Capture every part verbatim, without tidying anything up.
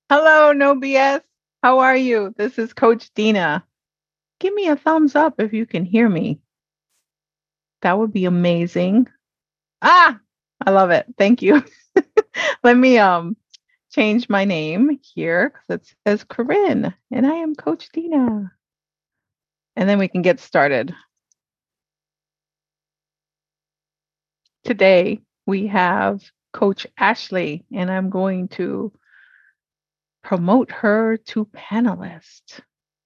Hello, No B S. How are you? This is Coach Dina. Give me a thumbs up if you can hear me. That would be amazing. Ah, I love it. Thank you. Let me um change my name here because it says Corinne, and I am Coach Dina. And then we can get started. Today we have Coach Ashley, and I'm going to promote her to panelist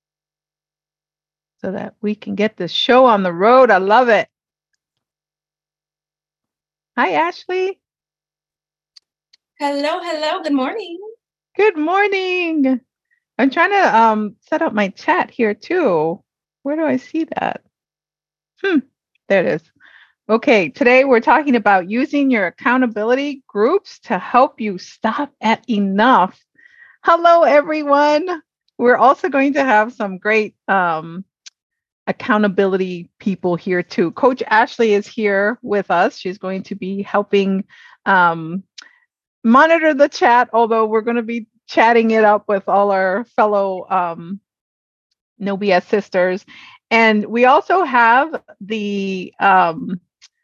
so that we can get this show on the road. I love it. Hi, Ashley. Hello, hello. Good morning. Good morning. I'm trying to um set up my chat here too. Where do I see that? Hmm, there it is. Okay, today we're talking about using your accountability groups to help you stop at enough. Hello, everyone. We're also going to have some great um, accountability people here too. Coach Ashley is here with us. She's going to be helping um, monitor the chat, although we're going to be chatting it up with all our fellow um, No B S sisters. And we also have the um,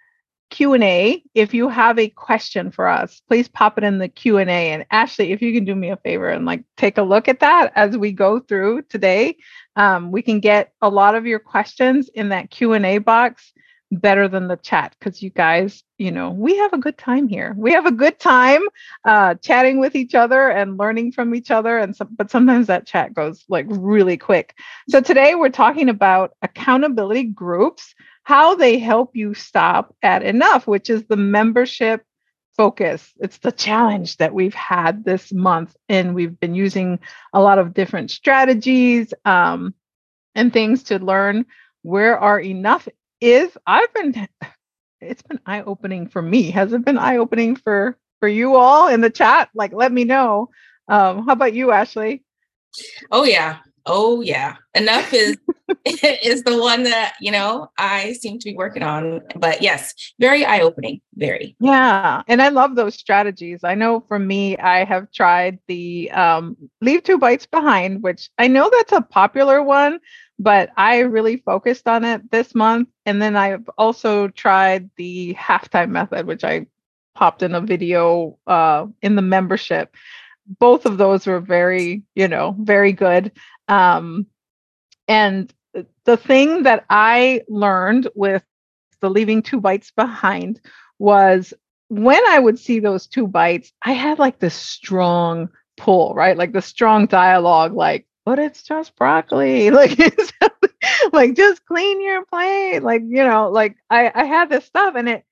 Q and A. If you have a question for us, please pop it in the Q and A. And Ashley, if you can do me a favor and like take a look at that as we go through today, um, we can get a lot of your questions in that Q and A box better than the chat because you guys, you know, we have a good time here. We have a good time uh, chatting with each other and learning from each other. And so, but sometimes that chat goes like really quick. So today we're talking about accountability groups, how they help you stop at enough, which is the membership focus. It's the challenge that we've had this month. And we've been using a lot of different strategies um, and things to learn where our enough is. I've been, it's been eye opening for me. Has it been eye opening for, for you all in the chat? Like, let me know. Um, how about you, Ashley? Oh yeah. Oh yeah. Enough is is the one that, you know, I seem to be working on. But yes, very eye-opening. Very. Yeah, and I love those strategies. I know for me, I have tried the um, leave two bites behind, which I know that's a popular one, but I really focused on it this month. And then I've also tried the halftime method, which I popped in a video uh, in the membership. Both of those were very, you know, very good. Um, and the thing that I learned with the leaving two bites behind was when I would see those two bites, I had like this strong pull, right? Like the strong dialogue, like, but it's just broccoli. Like, like just clean your plate. Like, you know, like I, I had this stuff and it,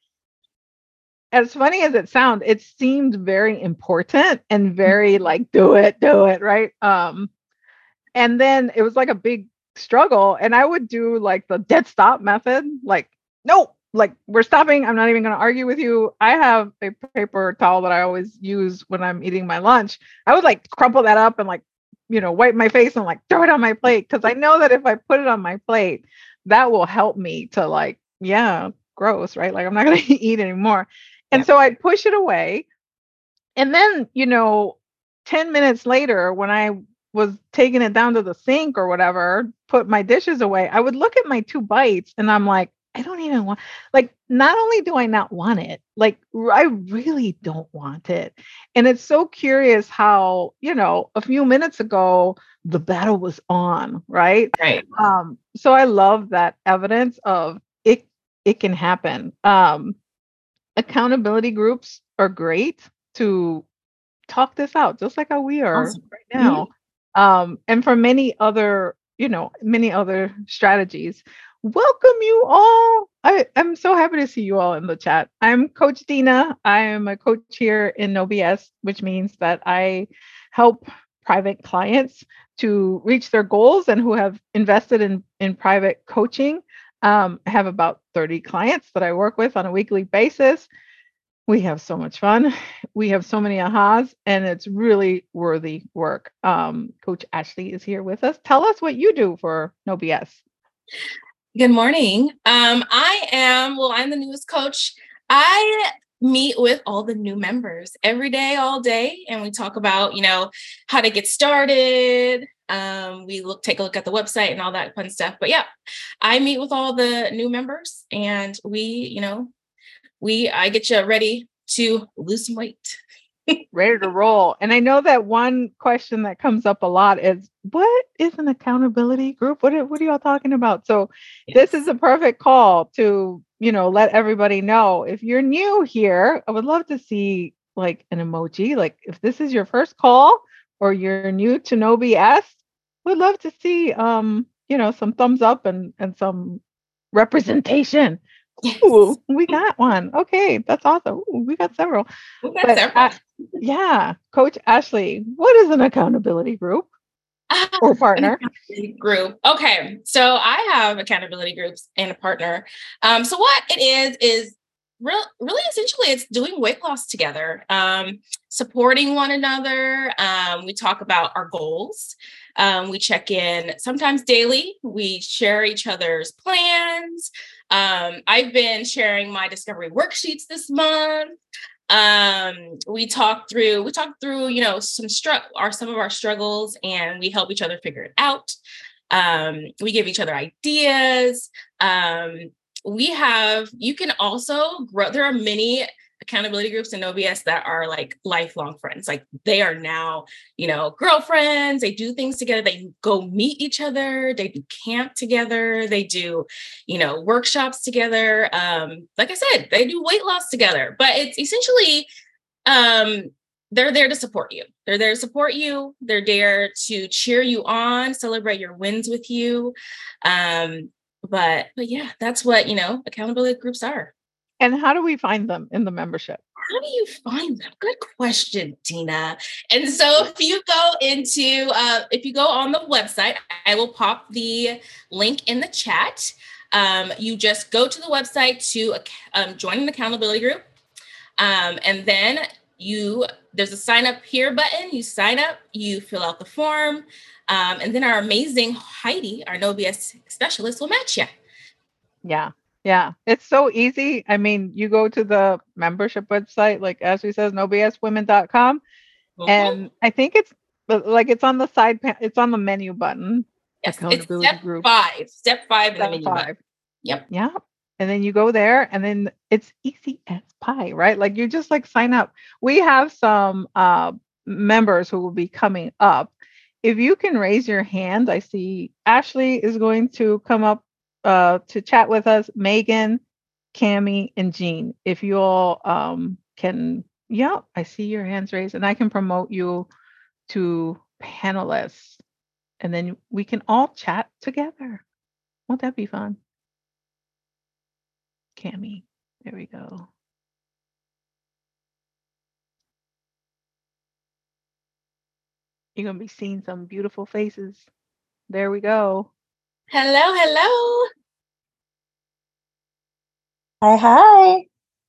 as funny as it sounds, it seemed very important and very like, do it, do it, right? Um, and then it was like a big struggle. And I would do like the dead stop method, like, no, like we're stopping. I'm not even going to argue with you. I have a paper towel that I always use when I'm eating my lunch. I would like crumple that up and like, you know, wipe my face and like throw it on my plate. Cause I know that if I put it on my plate, that will help me to like, yeah, gross, right? Like I'm not going to eat anymore. And Yeah. so I'd push it away. And then, you know, ten minutes later, when I was taking it down to the sink or whatever, put my dishes away, I would look at my two bites and I'm like, I don't even want, like, not only do I not want it, like, r- I really don't want it. And it's so curious how, you know, a few minutes ago, the battle was on, right? Right. Um, so I love that evidence of it, it can happen. Um, accountability groups are great to talk this out, just like how we are Awesome. right Mhm. now. Um, and for many other, you know, many other strategies. Welcome you all. I, I'm so happy to see you all in the chat. I'm Coach Dina. I am a coach here in No B S, which means that I help private clients to reach their goals and who have invested in, in private coaching. Um, I have about thirty clients that I work with on a weekly basis. We have so much fun. We have so many ahas, and it's really worthy work. Um, Coach Ashley is here with us. Tell us what you do for No B S. Good morning. Um, I am, well, I'm the newest coach. I meet with all the new members every day, all day. And we talk about, you know, how to get started. Um, we look, take a look at the website and all that fun stuff. But yeah, I meet with all the new members and we, you know, we, I get you ready to lose some weight. Ready to roll. And I know that one question that comes up a lot is, what is an accountability group? What are, what are y'all talking about? So yes. This is a perfect call to, you know, let everybody know. If you're new here, I would love to see like an emoji. Like if this is your first call or you're new to No B S, we'd love to see, um, you know, some thumbs up and, and some representation. Yes. Ooh, we got one. Okay, that's awesome. Ooh, we got several. We got but, several. Uh, yeah, Coach Ashley, what is an accountability group uh, or partner? Group. Okay, so I have accountability groups and a partner. Um, so what it is is real, really essentially it's doing weight loss together, um, supporting one another. Um, we talk about our goals. Um, we check in sometimes daily. We share each other's plans. Um, I've been sharing my discovery worksheets this month. Um, we talk through, we talk through, you know, some str- are some of our struggles and we help each other figure it out. Um, we give each other ideas. Um, we have, you can also grow. There are many accountability groups in O B S that are like lifelong friends. Like they are now, you know, girlfriends. They do things together. They go meet each other. They do camp together. They do, you know, workshops together. Um, like I said, they do weight loss together, but it's essentially, um, they're there to support you. They're there to support you. They're there to cheer you on, celebrate your wins with you. Um, but, but yeah, that's what, you know, accountability groups are. And how do we find them in the membership? How do you find them? Good question, Tina. And so if you go into, uh, if you go on the website, I will pop the link in the chat. Um, you just go to the website to um, join an accountability group. Um, and then you, there's a sign up here button. You sign up, you fill out the form. Um, and then our amazing Heidi, our No B S specialist, will match you. Yeah. Yeah, it's so easy. I mean, you go to the membership website, like Ashley says, no b s women dot com. Mm-hmm. And I think it's like it's on the side, it's on the menu button. Yes, accountability it's step group. five. Step five in the menu five. Button. Yep. Yeah. And then you go there and then it's easy as pie, right? Like you just like sign up. We have some uh, members who will be coming up. If you can raise your hand, I see Ashley is going to come up Uh, to chat with us, Megan, Cami, and Jean. If you all um, can, yeah, I see your hands raised, and I can promote you to panelists, and then we can all chat together. Won't that be fun? Cami, there we go. You're gonna be seeing some beautiful faces. There we go. Hello, hello. Hi, hi.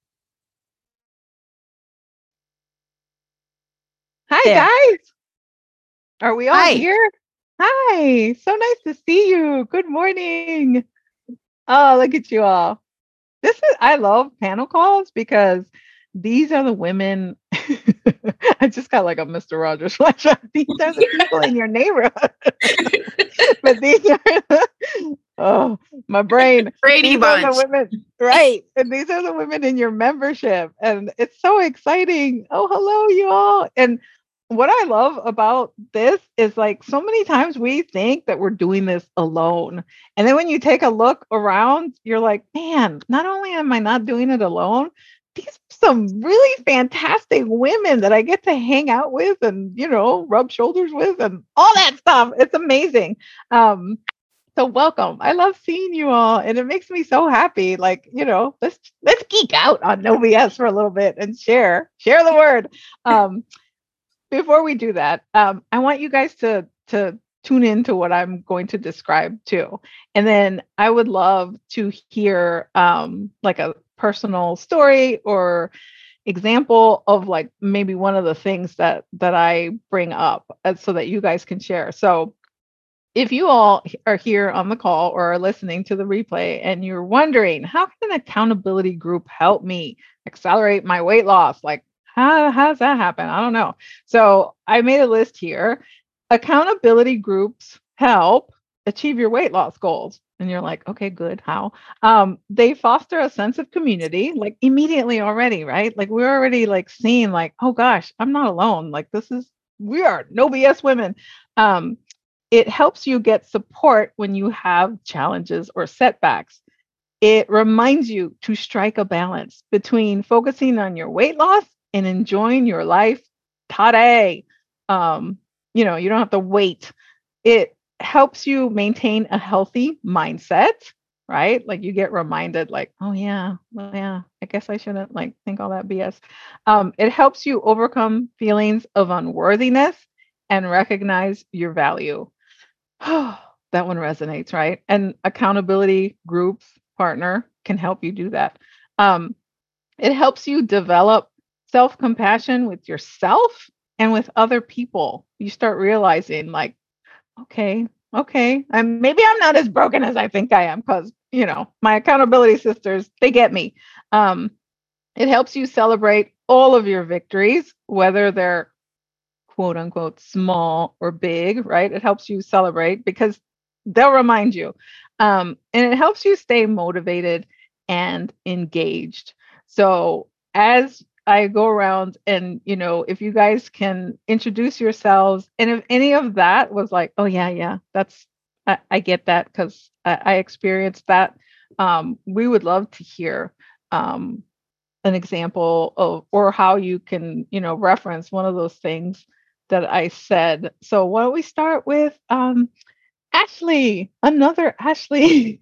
Hi, yeah. Guys. Are we all hi. Here? Hi. So nice to see you. Good morning. Oh, look at you all. This is, I love panel calls because these are the women. I just got like a Mister Rogers flashback. These are the people in your neighborhood. But these are, oh, my brain. Brady these Bunch. Are the women, right. And these are the women in your membership. And it's so exciting. Oh, hello, you all. And what I love about this is like so many times we think that we're doing this alone. And then when you take a look around, you're like, man, not only am I not doing it alone, these are some really fantastic women that I get to hang out with and, you know, rub shoulders with and all that stuff. It's amazing. Um, so welcome. I love seeing you all. And it makes me so happy. Like, you know, let's let's geek out on No B S for a little bit and share, share the word. Um, before we do that, um, I want you guys to to tune into what I'm going to describe too. And then I would love to hear um, like a personal story or example of like maybe one of the things that that I bring up uh, so that you guys can share. So if you all are here on the call or are listening to the replay and you're wondering, how can an accountability group help me accelerate my weight loss? Like, how, how does that happen? I don't know. So I made a list here. Accountability groups help achieve your weight loss goals. And you're like, okay, good. How? Um, they foster a sense of community, like immediately already, right? Like we're already like seeing like, oh gosh, I'm not alone. Like this is, we are no B S women. Um, it helps you get support when you have challenges or setbacks. It reminds you to strike a balance between focusing on your weight loss and enjoying your life today. Um, you know, you don't have to wait. It helps you maintain a healthy mindset, right? Like you get reminded, like, oh yeah, well, yeah, I guess I shouldn't like think all that B S. Um, it helps you overcome feelings of unworthiness and recognize your value. Oh, that one resonates, right? And accountability groups partner can help you do that. Um, it helps you develop self-compassion with yourself and with other people. You start realizing, like, okay, okay, and maybe I'm not as broken as I think I am, because you know my accountability sisters, they get me. Um, it helps you celebrate all of your victories, whether they're quote unquote small or big, right? It helps you celebrate because they'll remind you. Um, and it helps you stay motivated and engaged. So as I go around and, you know, if you guys can introduce yourselves, and if any of that was like, oh, yeah, yeah, that's, I, I get that because I, I experienced that. Um, we would love to hear um, an example of, or how you can, you know, reference one of those things that I said. So why don't we start with um, Ashley, another Ashley.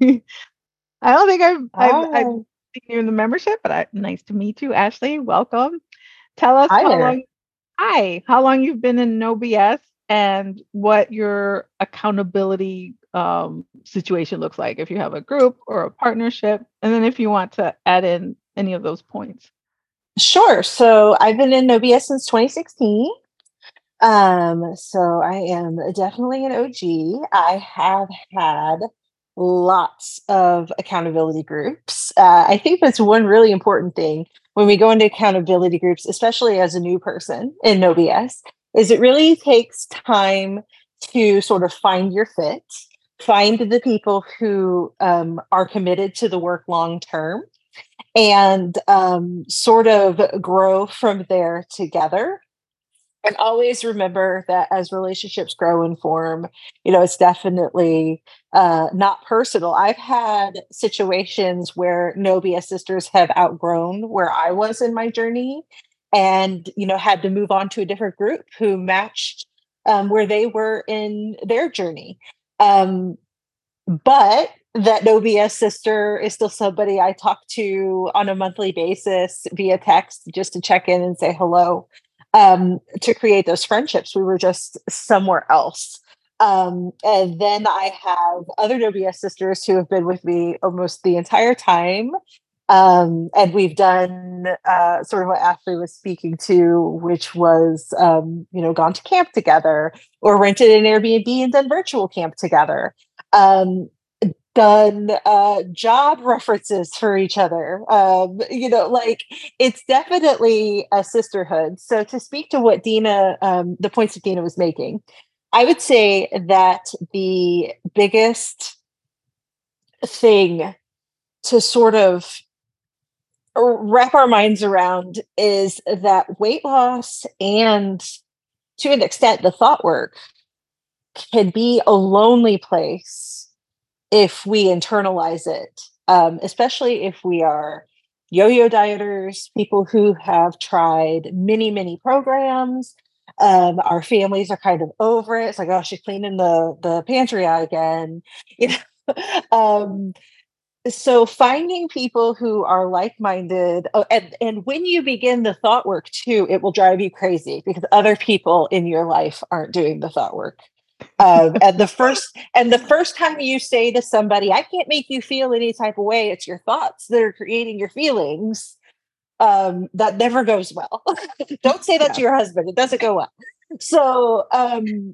I don't think I've, I've, I've Oh, seen you in the membership, but I, nice to meet you, Ashley. Welcome. Tell us hi how there. long, hi, how long you've been in No B S and what your accountability um, situation looks like, if you have a group or a partnership, and then if you want to add in any of those points. Sure. So I've been in No B S since twenty sixteen. Um, so I am definitely an O G. I have had lots of accountability groups. Uh, I think that's one really important thing when we go into accountability groups, especially as a new person in No B S, is it really takes time to sort of find your fit, find the people who um, are committed to the work long term, and um, sort of grow from there together. And always remember that as relationships grow and form, you know, it's definitely uh, not personal. I've had situations where No B S sisters have outgrown where I was in my journey and, you know, had to move on to a different group who matched um, where they were in their journey. Um, but that No B S sister is still somebody I talk to on a monthly basis via text just to check in and say hello. Um, to create those friendships, we were just somewhere else. Um, and then I have other No B S sisters who have been with me almost the entire time. Um, and we've done uh, sort of what Ashley was speaking to, which was, um, you know, gone to camp together or rented an Airbnb and done virtual camp together. Um, done uh, job references for each other. Um, you know, like it's definitely a sisterhood. So to speak to what Dina, um, the points that Dina was making, I would say that the biggest thing to sort of wrap our minds around is that weight loss and to an extent the thought work can be a lonely place if we internalize it, um, especially if we are yo-yo dieters, people who have tried many, many programs. Um, our families are kind of over it. It's like, oh, she's cleaning the the pantry out again. You know, um, so finding people who are like-minded, oh, and and when you begin the thought work too, it will drive you crazy because other people in your life aren't doing the thought work. Um, and the first and the first time you say to somebody, I can't make you feel any type of way, it's your thoughts that are creating your feelings. Um, that never goes well. Don't say that Yeah. to your husband. It doesn't go well. So um,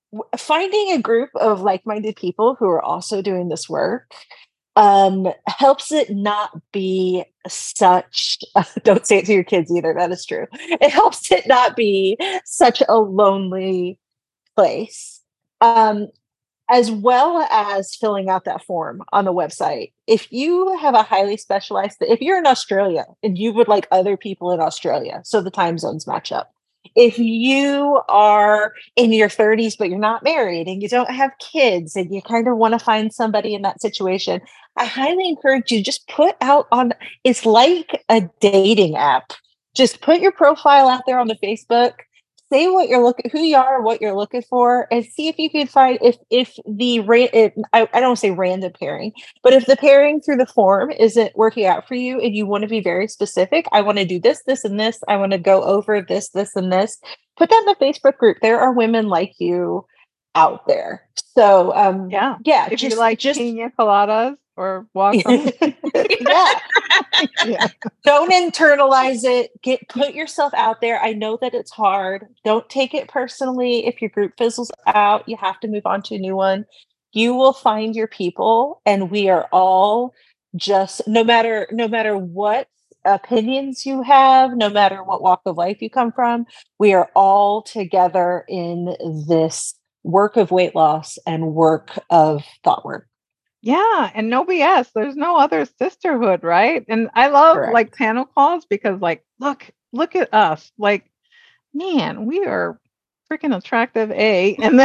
finding a group of like-minded people who are also doing this work um, helps it not be such, uh, don't say it to your kids either, that is true. It helps it not be such a lonely place. Um, as well as filling out that form on the website. If you have a highly specialized, if you're in Australia and you would like other people in Australia, so the time zones match up. If you are in your thirties, but you're not married and you don't have kids and you kind of want to find somebody in that situation, I highly encourage you just put out on, it's like a dating app. Just put your profile out there on the Facebook, say what you're looking, who you are, what you're looking for, and see if you can find if if the if, I, I don't say random pairing, but if the pairing through the form isn't working out for you, and you want to be very specific, I want to do this, this, and this. I want to go over this, this, and this. Put that in the Facebook group. There are women like you out there. So um, yeah, yeah. If just, you like just pina coladas or walk. yeah. yeah. Don't internalize it. Get put yourself out there. I know that it's hard. Don't take it personally. If your group fizzles out, you have to move on to a new one. You will find your people, and we are all just no matter no matter what opinions you have, no matter what walk of life you come from, we are all together in this work of weight loss and work of thought work. Yeah, and no B S. There's no other sisterhood, right? And I love Correct. like panel calls because like, look, look at us. Like, man, we are freaking attractive, A. And then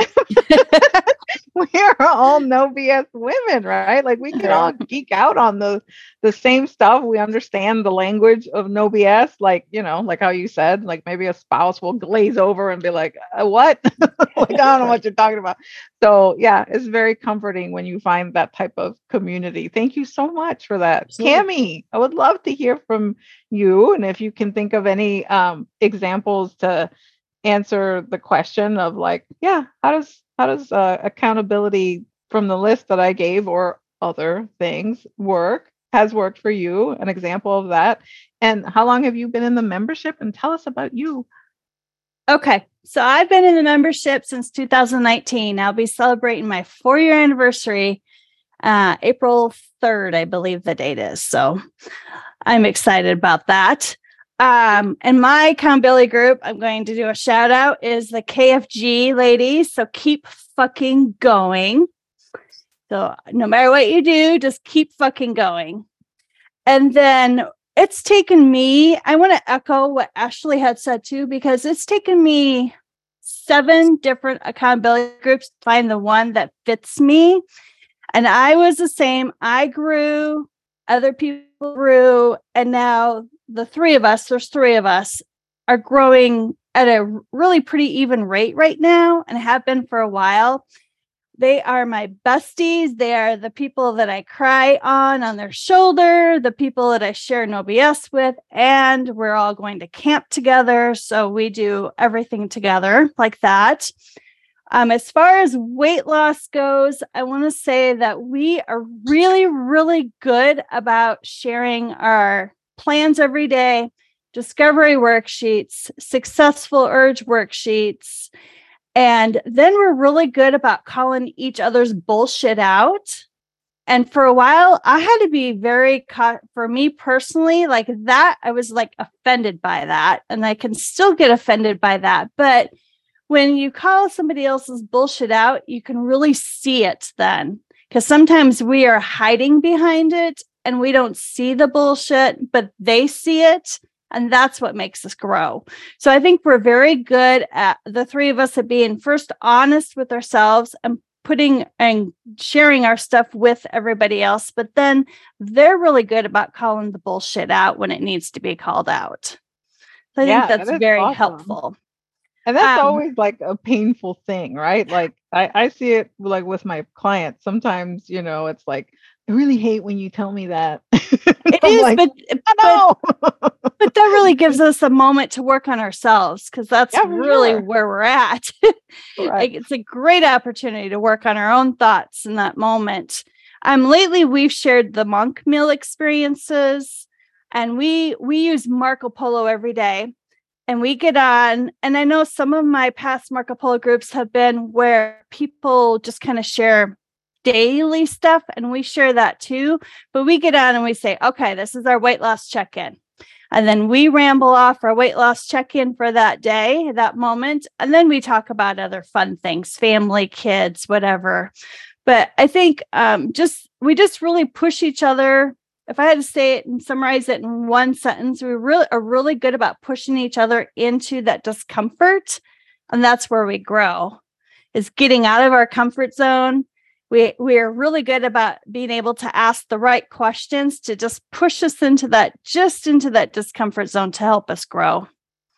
we are all no B S women, right? Like we can all geek out on the the same stuff. We understand the language of no B S, like, you know, like how you said, like maybe a spouse will glaze over and be like, uh, what? Like, I don't know what you're talking about. So yeah, it's very comforting when you find that type of community. Thank you so much for that. Cami, I would love to hear from you. And if you can think of any um, examples to answer the question of like, yeah, how does how does uh, accountability from the list that I gave or other things work, has worked for you, an example of that. And how long have you been in the membership? And tell us about you. Okay, so I've been in the membership since two thousand nineteen. I'll be celebrating my four-year anniversary, uh, April third, I believe the date is. So I'm excited about that. Um, and my accountability group, I'm going to do a shout out, is the K F G ladies. So keep fucking going. So no matter what you do, just keep fucking going. And then it's taken me, I want to echo what Ashley had said too, because it's taken me seven different accountability groups to find the one that fits me. And I was the same. I grew, other people grew, and now the three of us, there's three of us, are growing at a really pretty even rate right now and have been for a while. They are my besties. They are the people that I cry on on their shoulder, the people that I share no B S with, and we're all going to camp together. So we do everything together like that. Um, as far as weight loss goes, I want to say that we are really, really good about sharing our plans every day, discovery worksheets, successful urge worksheets. And then we're really good about calling each other's bullshit out. And for a while, I had to be very, ca- for me personally, like that, I was like offended by that. And I can still get offended by that. But when you call somebody else's bullshit out, you can really see it then. Because sometimes we are hiding behind it and we don't see the bullshit, but they see it. And that's what makes us grow. So I think we're very good at the three of us at being first honest with ourselves and putting and sharing our stuff with everybody else. But then they're really good about calling the bullshit out when it needs to be called out. So I Yeah, think that's that is very awesome. helpful. And that's Um, always like a painful thing, right? Like I, I see it like with my clients. Sometimes, you know, it's like, I really hate when you tell me that. It I'm is, like, but, no. but but that really gives us a moment to work on ourselves, because that's Yeah, for really sure. where we're at. Right. Like it's a great opportunity to work on our own thoughts in that moment. Um, lately we've shared the monk meal experiences, and we we use Marco Polo every day. and we get on, and I know some of my past Marco Polo groups have been where people just kind of share daily stuff, and we share that too. But we get on and we say, okay, this is our weight loss check-in. And then we ramble off our weight loss check-in for that day, that moment. And then we talk about other fun things, family, kids, whatever. But I think um, just we just really push each other. If I had to say it and summarize it in one sentence, we really are really good about pushing each other into that discomfort. And that's where we grow, is getting out of our comfort zone. We we are really good about being able to ask the right questions to just push us into that, just into that discomfort zone to help us grow.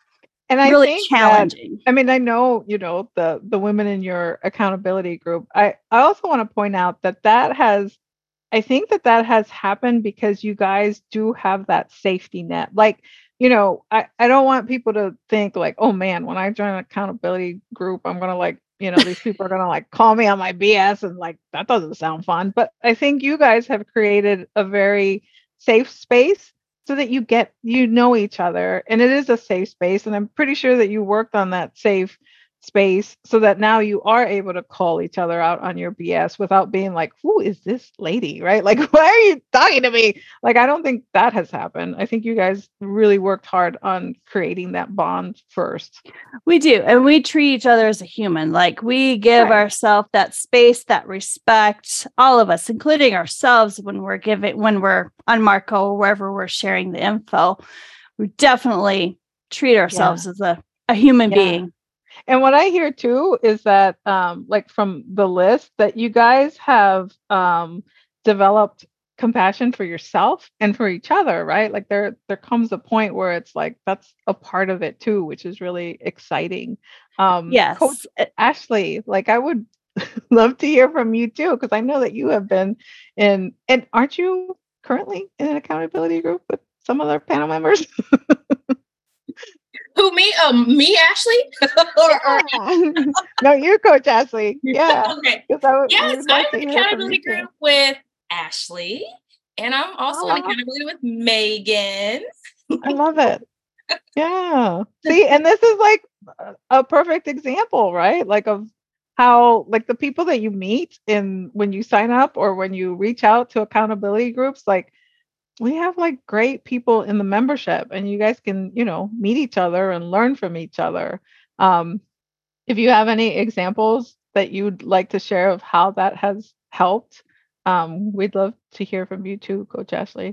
And I really think challenging. That, I mean, I know, you know, the the women in your accountability group. I, I also want to point out that that has, I think that that has happened because you guys do have that safety net. Like, you know, I, I don't want people to think like, oh man, when I join an accountability group, I'm going to like, you know, these people are going to like call me on my B S and like, that doesn't sound fun. But I think you guys have created a very safe space so that you get, you know, each other, and it is a safe space. And I'm pretty sure that you worked on that safe space so that now you are able to call each other out on your B S without being like, who is this lady? Right? Like, why are you talking to me? Like, I don't think that has happened. I think you guys really worked hard on creating that bond first. We do. And we treat each other as a human. Like, we give Right. ourselves that space, that respect, all of us, including ourselves when we're giving, when we're on Marco or wherever we're sharing the info. We definitely treat ourselves Yeah. as a, a human Yeah. being. And what I hear too is that, um, like from the list, that you guys have um, developed compassion for yourself and for each other, right? Like there, there comes a point where it's like that's a part of it too, which is really exciting. Um, Yes. Coach Ashley, like I would love to hear from you too, because I know that you have been in, and aren't you currently in an accountability group with some other panel members? Who, me? Um, me, Ashley? or, or Yeah. No, you, Coach Ashley. Yeah. okay. 'Cause I would, we Yes, would I'm like to in hear an from accountability you too. group with Ashley, and I'm also in Aw. accountability with Megan. I love it. Yeah. See, and this is like a- a perfect example, right? Like of how like the people that you meet in when you sign up or when you reach out to accountability groups, like we have like great people in the membership, and you guys can, you know, meet each other and learn from each other. Um, if you have any examples that you'd like to share of how that has helped, um, we'd love to hear from you too, Coach Ashley.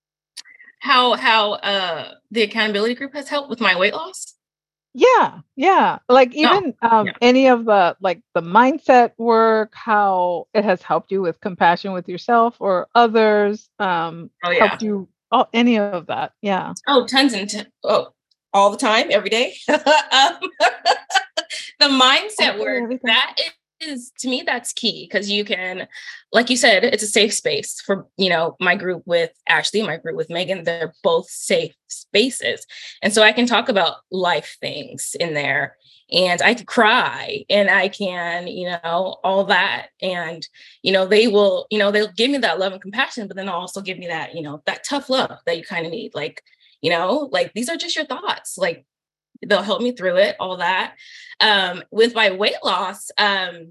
How how uh the accountability group has helped with my weight loss? Yeah, yeah. Like even um, yeah. any of the like the mindset work, how it has helped you with compassion with yourself or others, um, Oh, yeah. helped you, all any of that. Yeah. Oh, tons and t- oh, all the time, every day. um, the mindset Absolutely, work, everything. that is, to me, that's key, because you can, like you said, it's a safe space for, you know, my group with Ashley, my group with Megan. They're both safe spaces. And so I can talk about life things in there, and I can cry, and I can, you know, all that. And, you know, they will, you know, they'll give me that love and compassion, but then they'll also give me that, you know, that tough love that you kind of need. Like, you know, like these are just your thoughts. Like, they'll help me through it, all that. Um, with my weight loss, um,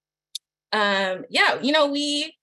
um, yeah, you know, we,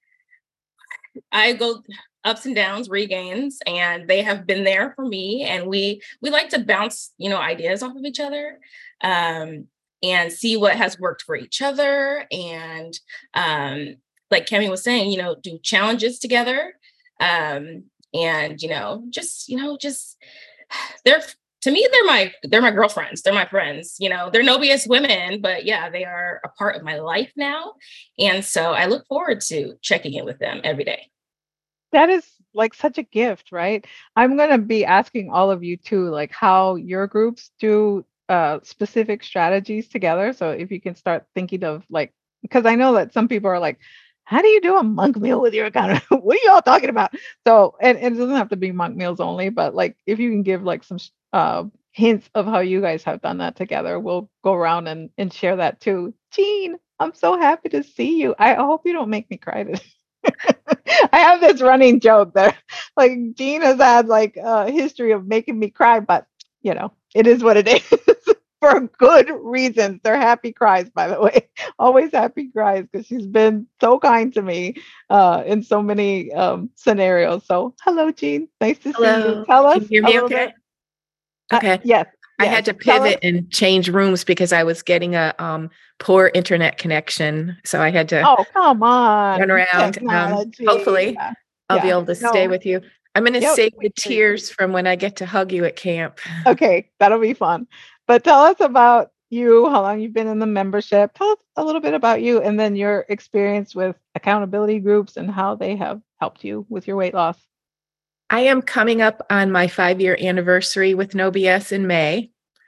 I go ups and downs, regains, and they have been there for me. And we, we like to bounce, you know, ideas off of each other, um, and see what has worked for each other. And, um, like Kemi was saying, you know, do challenges together. Um, and, you know, just, you know, just they're, to me, they're my, they're my girlfriends. They're my friends, you know, they're no B S women, but yeah, they are a part of my life now. And so I look forward to checking in with them every day. That is like such a gift, right? I'm going to be asking all of you too, like how your groups do uh, specific strategies together. So if you can start thinking of like, because I know that some people are like, how do you do a monk meal with your account? What are y'all talking about? So, and, and it doesn't have to be monk meals only, but like if you can give like some uh, hints of how you guys have done that together, we'll go around and, and share that too. Jean, I'm so happy to see you. I hope you don't make me cry today. I have this running joke that like Jean has had like a history of making me cry, but you know, it is what it is. For good reasons. They're happy cries, by the way. Always happy cries because she's been so kind to me uh, in so many um, scenarios. So, hello, Jean. Nice to Hello. see you. Tell us. Can you hear a me little okay? bit. Okay. Uh, yes. I yes. had to Tell pivot us. and change rooms because I was getting a um, poor internet connection. So I had to Oh, come on. run around. Um, Technology. hopefully, Yeah. I'll Yeah. be able to stay No. with you. I'm going to Yep, save we the hear you. tears from when I get to hug you at camp. Okay, that'll be fun. But tell us about you, how long you've been in the membership. Tell us a little bit about you and then your experience with accountability groups and how they have helped you with your weight loss. I am coming up on my five-year anniversary with No B S in May.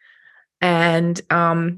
And um,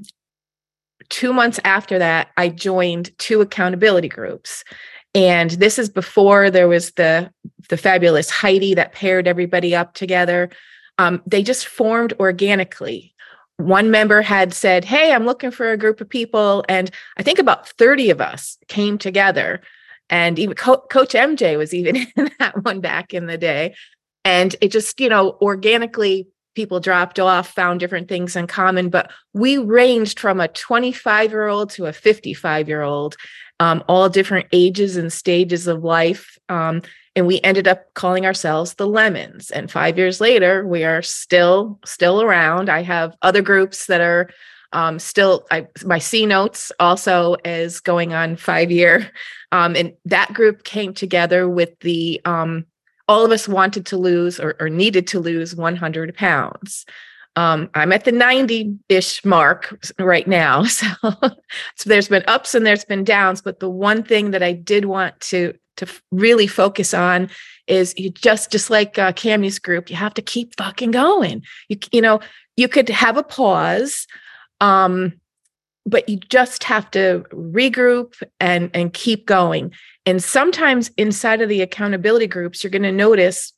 two months after that, I joined two accountability groups. And this is before there was the, the fabulous Heidi that paired everybody up together. Um, they just formed organically. One member had said, hey, I'm looking for a group of people. And I think about thirty of us came together. And even Co- Coach M J was even in that one back in the day. And it just, you know, organically, people dropped off, found different things in common. But we ranged from a twenty-five-year-old to a fifty-five-year-old, um, all different ages and stages of life. Um, and we ended up calling ourselves the Lemons. And five years later, we are still, still around. I have other groups that are um, still, I, my C Notes also is going on five year. Um, and that group came together with the, um, all of us wanted to lose or, or needed to lose one hundred pounds. Um, I'm at the ninety-ish mark right now. So, so there's been ups and there's been downs. But the one thing that I did want to, to really focus on is you just, just like uh, Cammie's group, you have to keep fucking going. You, you know, you could have a pause, um, but you just have to regroup and, and keep going. And sometimes inside of the accountability groups, you're going to notice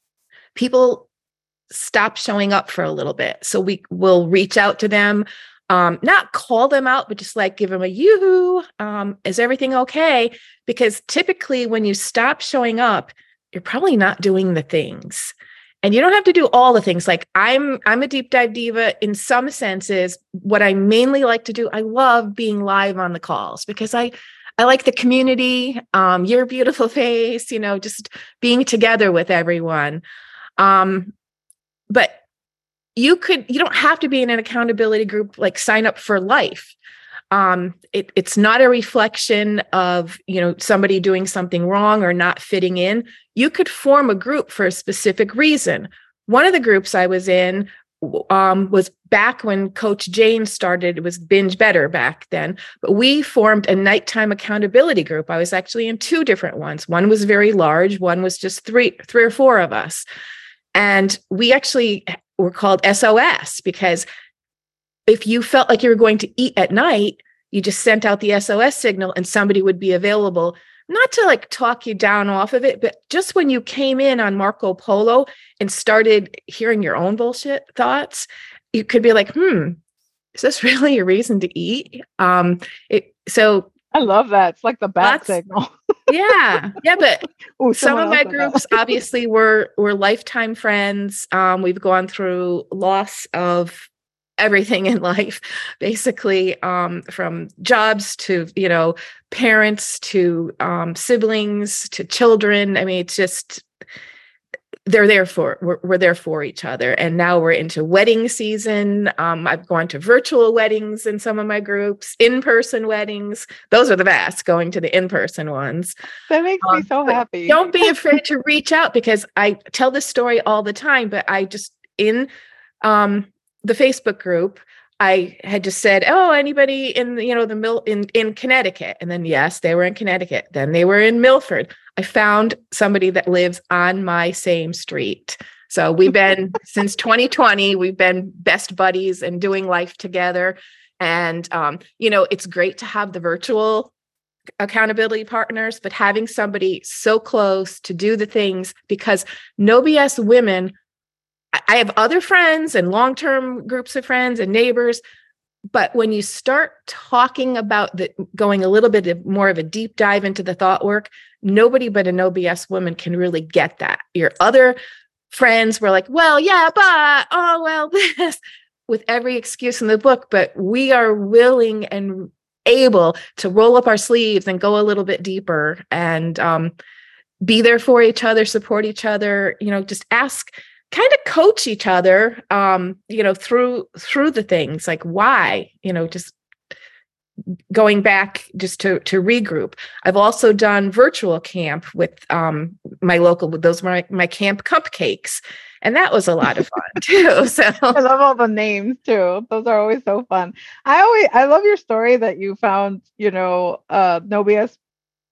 people stop showing up for a little bit. So we will reach out to them, um, not call them out, but just like give them a yoo-hoo. Um, is everything okay? Because typically when you stop showing up, you're probably not doing the things. And you don't have to do all the things. Like I'm, I'm a deep dive diva in some senses. What I mainly like to do, I love being live on the calls because I, I like the community, um, your beautiful face, you know, just being together with everyone. Um, but you could, you don't have to be in an accountability group, like sign up for life. Um, it, it's not a reflection of, you know, somebody doing something wrong or not fitting in. You could form a group for a specific reason. One of the groups I was in um, was back when Coach Jane started. It was Binge Better back then, but we formed a nighttime accountability group. I was actually in two different ones. One was very large. One was just three, three or four of us. And we actually were called S O S because if you felt like you were going to eat at night, you just sent out the S O S signal and somebody would be available, not to like talk you down off of it, but just when you came in on Marco Polo and started hearing your own bullshit thoughts, you could be like, hmm, is this really a reason to eat? Um, it, so I love that. It's like the bat Lots- signal. yeah, yeah, but Ooh, some someone of my else said that. groups obviously were were lifetime friends. Um, we've gone through loss of everything in life, basically, um, from jobs to, you know, parents to um, siblings to children. I mean, it's just, they're there for, we're, we're there for each other. And now we're into wedding season. Um, I've gone to virtual weddings in some of my groups, in-person weddings. Those are the best, going to the in-person ones. That makes me Um, so but happy. Don't be afraid to reach out because I tell this story all the time, but I just, in, um, the Facebook group, I had just said, oh, anybody in the, you know, the mill in, in Connecticut. And then, yes, they were in Connecticut. Then they were in Milford. I found somebody that lives on my same street. So we've been since twenty twenty, we've been best buddies and doing life together. And, um, you know, it's great to have the virtual accountability partners, but having somebody so close to do the things, because No B S women, I have other friends and long-term groups of friends and neighbors, but when you start talking about the going a little bit of more of a deep dive into the thought work, nobody but a No B S woman can really get that. Your other friends were like, well, yeah, but, oh, well, this, with every excuse in the book, but we are willing and able to roll up our sleeves and go a little bit deeper and um, be there for each other, support each other, you know, just ask, kind of coach each other, um, you know, through, through the things like why, you know, just going back just to, to regroup. I've also done virtual camp with um, my local, those were my, my camp cupcakes. And that was a lot of fun too. So I love all the names too. Those are always so fun. I always, I love your story that you found, you know, uh, No B S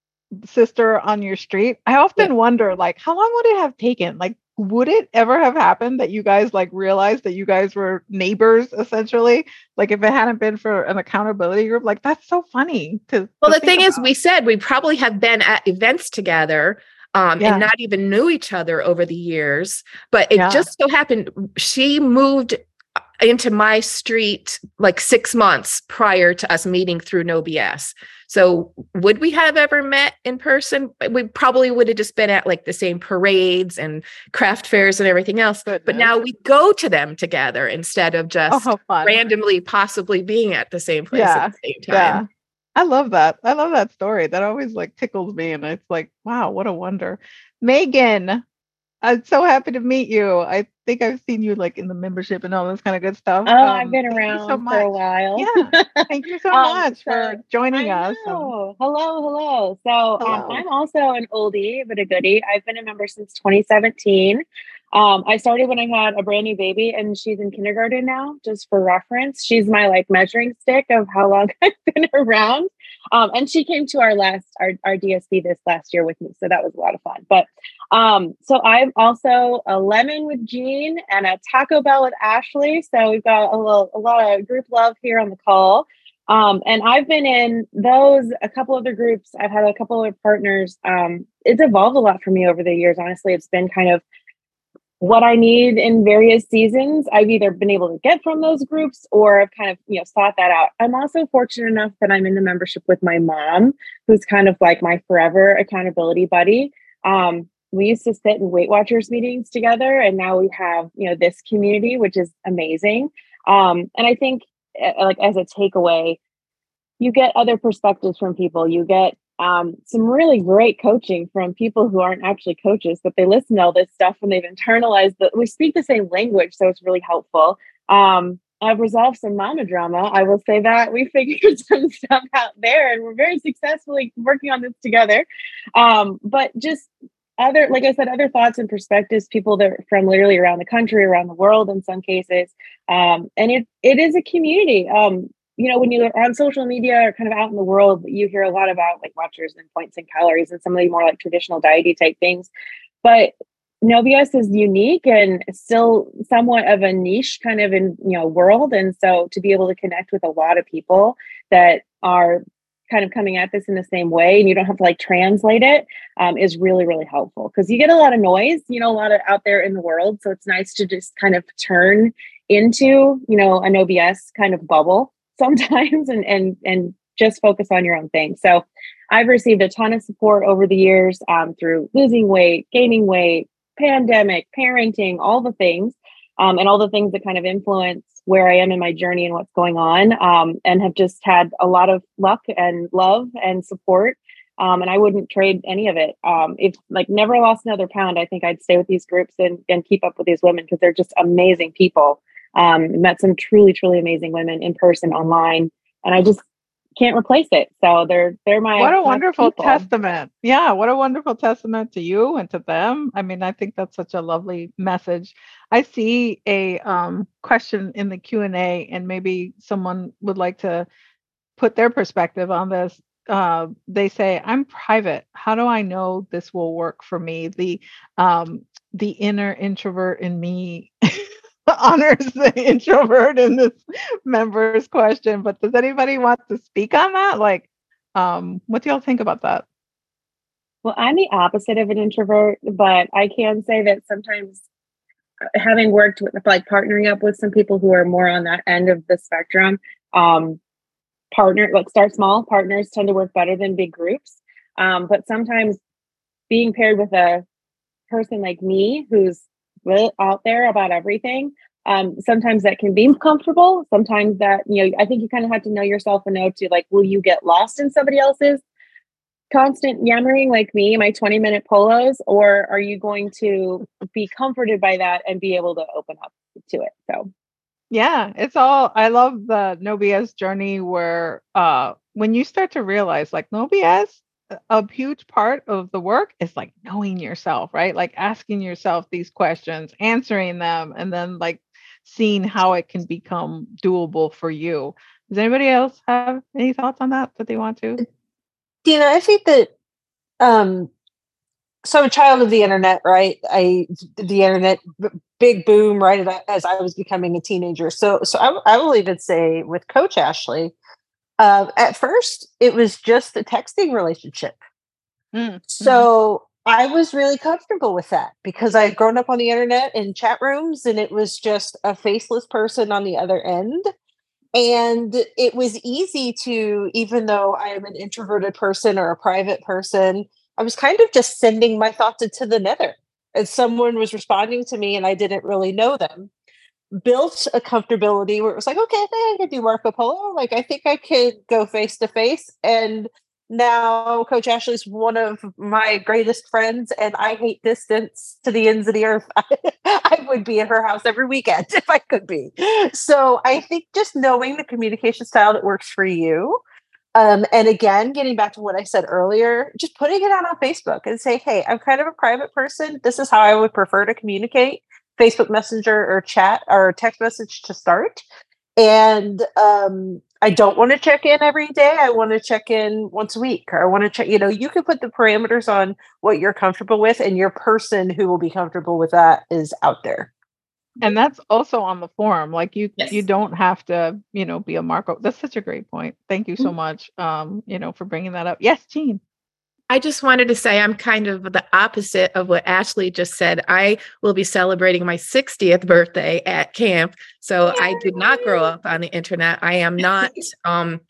sister on your street. I often yeah. wonder, like, how long would it have taken? Like, would it ever have happened that you guys like realized that you guys were neighbors essentially? Like, if it hadn't been for an accountability group, like that's so funny to. Well, to the thing about. is, we said we probably have been at events together. Um, Yeah. and not even knew each other over the years, but it Yeah. just so happened she moved into my street like six months prior to us meeting through No B S. So would we have ever met in person? We probably would have just been at like the same parades and craft fairs and everything else. Goodness. But now we go to them together instead of just Oh, how fun. randomly possibly being at the same place Yeah. at the same time. Yeah. I love that. I love that story. That always like tickles me. And it's like, wow, what a wonder. Megan, I'm so happy to meet you. I think I've seen you like in the membership and all this kind of good stuff. Oh, I've Um, been thank you around so for a much. while. Yeah. Thank you so Um, much so for joining I us. and- know. Hello, hello. So Hello. Um, I'm also an oldie but a goodie. I've been a member since twenty seventeen. Um, I started when I had a brand new baby, and she's in kindergarten now. Just for reference, she's my like measuring stick of how long I've been around. Um, and she came to our last our our D S B this last year with me, so that was a lot of fun. But um, so I'm also a lemon with Jean and a Taco Bell with Ashley. So we've got a little a lot of group love here on the call. Um, and I've been in those, a couple other groups. I've had a couple of partners. Um, it's evolved a lot for me over the years. Honestly, it's been kind of what I need in various seasons. I've either been able to get from those groups or I've kind of, you know, sought that out. I'm also fortunate enough that I'm in the membership with my mom, who's kind of like my forever accountability buddy. Um, we used to sit in Weight Watchers meetings together, and now we have, you know, this community, which is amazing. Um, and I think uh, like as a takeaway, you get other perspectives from people. You get um, some really great coaching from people who aren't actually coaches, but they listen to all this stuff and they've internalized that we speak the same language. So it's really helpful. Um, I've resolved some mama drama. I will say that we figured some stuff out there, and we're very successfully working on this together. Um, but just other, like I said, other thoughts and perspectives, people that are from literally around the country, around the world in some cases. Um, and it it is a community. Um, you know, when you're on social media or kind of out in the world, you hear a lot about like watchers and points and calories and some of the more like traditional diety type things. But No B S is unique and still somewhat of a niche kind of in, you know, world. And so to be able to connect with a lot of people that are kind of coming at this in the same way, and you don't have to like translate it, um, is really, really helpful, because you get a lot of noise, you know, a lot of out there in the world. So it's nice to just kind of turn into, you know, a No B S kind of bubble sometimes and and and just focus on your own thing. So I've received a ton of support over the years um, through losing weight, gaining weight, pandemic, parenting, all the things, um, and all the things that kind of influence where I am in my journey and what's going on, um, and have just had a lot of luck and love and support. Um, and I wouldn't trade any of it. Um, if like never lost another pound, I think I'd stay with these groups and, and keep up with these women, because they're just amazing people. Um, met some truly, truly amazing women in person, online, and I just can't replace it. So they're they're my what a my wonderful people. testament. Yeah, what a wonderful testament to you and to them. I mean, I think that's such a lovely message. I see a um, question in the Q and A, and maybe someone would like to put their perspective on this. Uh, they say, I'm private. How do I know this will work for me? The um, the inner introvert in me honors the introvert in this member's question. But does anybody want to speak on that? Like, um, what do y'all think about that? Well, I'm the opposite of an introvert, but I can say that sometimes having worked with like partnering up with some people who are more on that end of the spectrum, um, partner, like start small, partners tend to work better than big groups. Um, but sometimes being paired with a person like me who's really out there about everything, Um, sometimes that can be comfortable. Sometimes that, you know, I think you kind of have to know yourself and know to like, will you get lost in somebody else's constant yammering like me, my twenty minute polos, or are you going to be comforted by that and be able to open up to it? So yeah, it's all, I love the no B S journey where uh when you start to realize like no B S, a a huge part of the work is like knowing yourself, right? Like asking yourself these questions, answering them, and then like seeing how it can become doable for you. Does anybody else have any thoughts on that that they want to? Dina, I think that um, so I'm a child of the internet, right? I the internet b- big boom right at- as I was becoming a teenager. So so I, w- I will even say with Coach Ashley, uh, at first it was just a texting relationship. Mm, mhm. So I was really comfortable with that because I had grown up on the internet in chat rooms, and it was just a faceless person on the other end. And it was easy to, even though I am an introverted person or a private person, I was kind of just sending my thoughts into the nether. And someone was responding to me and I didn't really know them. Built a comfortability where it was like, okay, I think I could do Marco Polo. Like, I think I could go face to face. And now Coach Ashley's one of my greatest friends, and I hate distance to the ends of the earth. I would be at her house every weekend if I could be. So I think just knowing the communication style that works for you. Um, and again, getting back to what I said earlier, just putting it out on Facebook and say, hey, I'm kind of a private person. This is how I would prefer to communicate. Facebook Messenger or chat or text message to start. And um, I don't want to check in every day. I want to check in once a week, or I want to check, you know, you can put the parameters on what you're comfortable with, and your person who will be comfortable with that is out there. And that's also on the forum. Like you Yes. you don't have to, you know, be a Marco. That's such a great point. Thank you so Mhm. much, um, you know, for bringing that up. Yes, Jean. I just wanted to say I'm kind of the opposite of what Ashley just said. I will be celebrating my sixtieth birthday at camp. So I did not grow up on the internet. I am not um,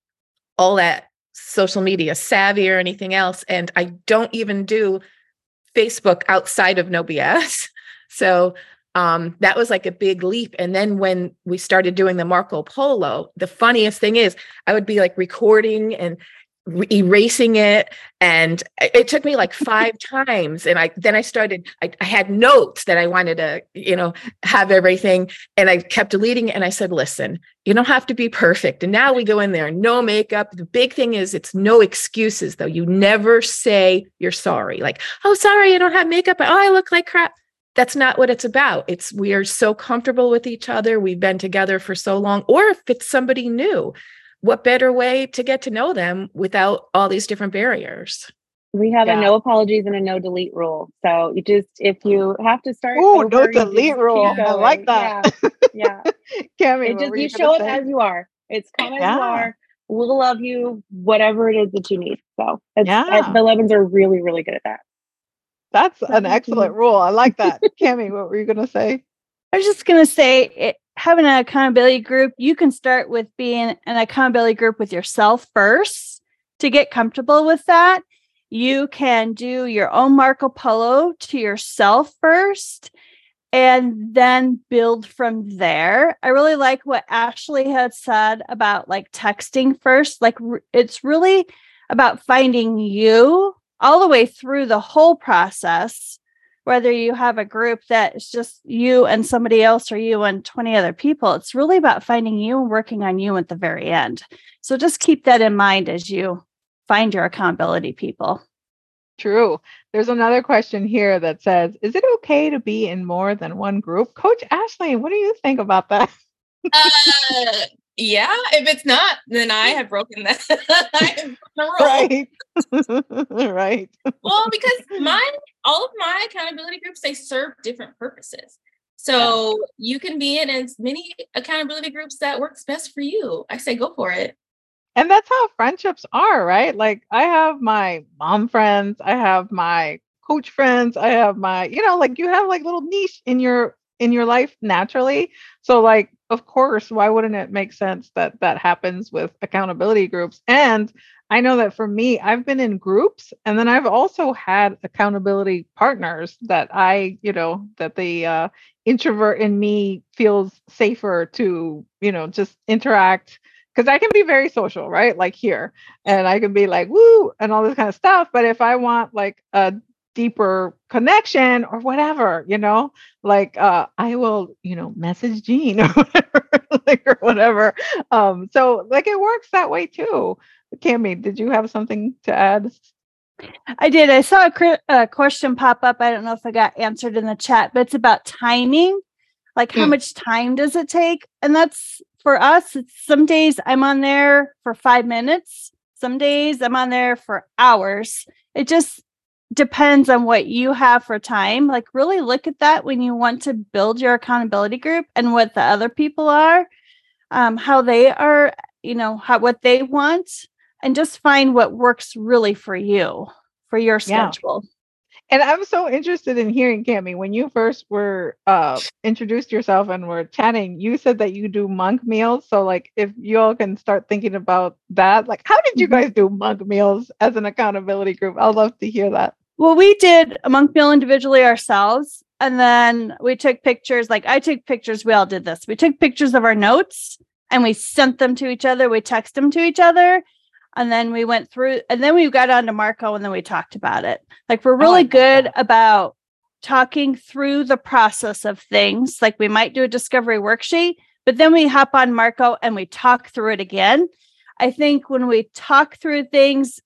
all that social media savvy or anything else. And I don't even do Facebook outside of No B S. So um, that was like a big leap. And then when we started doing the Marco Polo, the funniest thing is I would be like recording and re- erasing it, and it it took me like five times. And I then I started. I, I had notes that I wanted to, you know, have everything, and I kept deleting it. And I said, "Listen, you don't have to be perfect." And now we go in there, no makeup. The big thing is it's no excuses, though. You never say you're sorry. Like, "Oh, sorry, I don't have makeup. Oh, I look like crap." That's not what it's about. It's we are so comfortable with each other. We've been together for so long. Or if it's somebody new, what better way to get to know them without all these different barriers? we have Yeah. a no apologies and a no delete rule. So you just, if you have to start Ooh, over, no you just delete keep rule. I like going. that. Yeah. Yeah. Cammy, It what just, were you you show gonna up say? as you are. It's come as you Yeah. are. We'll love you, whatever it is that you need. So it's, Yeah. uh, the Levins are really, really good at that. That's an excellent rule. I like that. Cammy, what were you gonna say? I was just going to say, it, having an accountability group, you can start with being an accountability group with yourself first to get comfortable with that. You can do your own Marco Polo to yourself first and then build from there. I really like what Ashley had said about like texting first. Like r- it's really about finding you all the way through the whole process, whether you have a group that is just you and somebody else or you and twenty other people. It's really about finding you and working on you at the very end. So just keep that in mind as you find your accountability people. True. There's another question here that says, is it okay to be in more than one group? Coach Ashley, what do you think about that? Uh, yeah, if it's not, then I have broken that. I have broken the rule. Right. Right. Well, because my all of my accountability groups, they serve different purposes. So you can be in as many accountability groups that works best for you. I say go for it. And that's how friendships are, right? Like I have my mom friends, I have my coach friends, I have my, you know, like you have like little niche in your in your life naturally. So like of course, why wouldn't it make sense that that happens with accountability groups? And I know that for me, I've been in groups, and then I've also had accountability partners that I, you know, that the uh, introvert in me feels safer to, you know, just interact because I can be very social, right? Like here, and I can be like, woo, and all this kind of stuff. But if I want like a deeper connection or whatever, you know, like uh, I will, you know, message Jean or whatever, like, or whatever. Um, so like it works that way too. Cami, did you have something to add? I did. I saw a, cri- a question pop up. I don't know if I got answered in the chat, but it's about timing. Like, how Mm. much time does it take? And that's for us. It's, some days I'm on there for five minutes. Some days I'm on there for hours. It just depends on what you have for time. Like, really look at that when you want to build your accountability group and what the other people are, um, how they are, you know, how what they want. And just find what works really for you, for your Yeah. schedule. And I'm so interested in hearing, Cami, when you first were uh, introduced yourself and were chatting, you said that you do monk meals. So like if you all can start thinking about that, like how did you guys do monk meals as an accountability group? I'd love to hear that. Well, we did a monk meal individually ourselves. And then we took pictures, like I took pictures. We all did this. We took pictures of our notes and we sent them to each other. We text them to each other. And then we went through, and then we got on to Marco, and then we talked about it. Like, we're really love good that. about talking through the process of things. Like, we might do a discovery worksheet, but then we hop on Marco and we talk through it again. I think when we talk through things,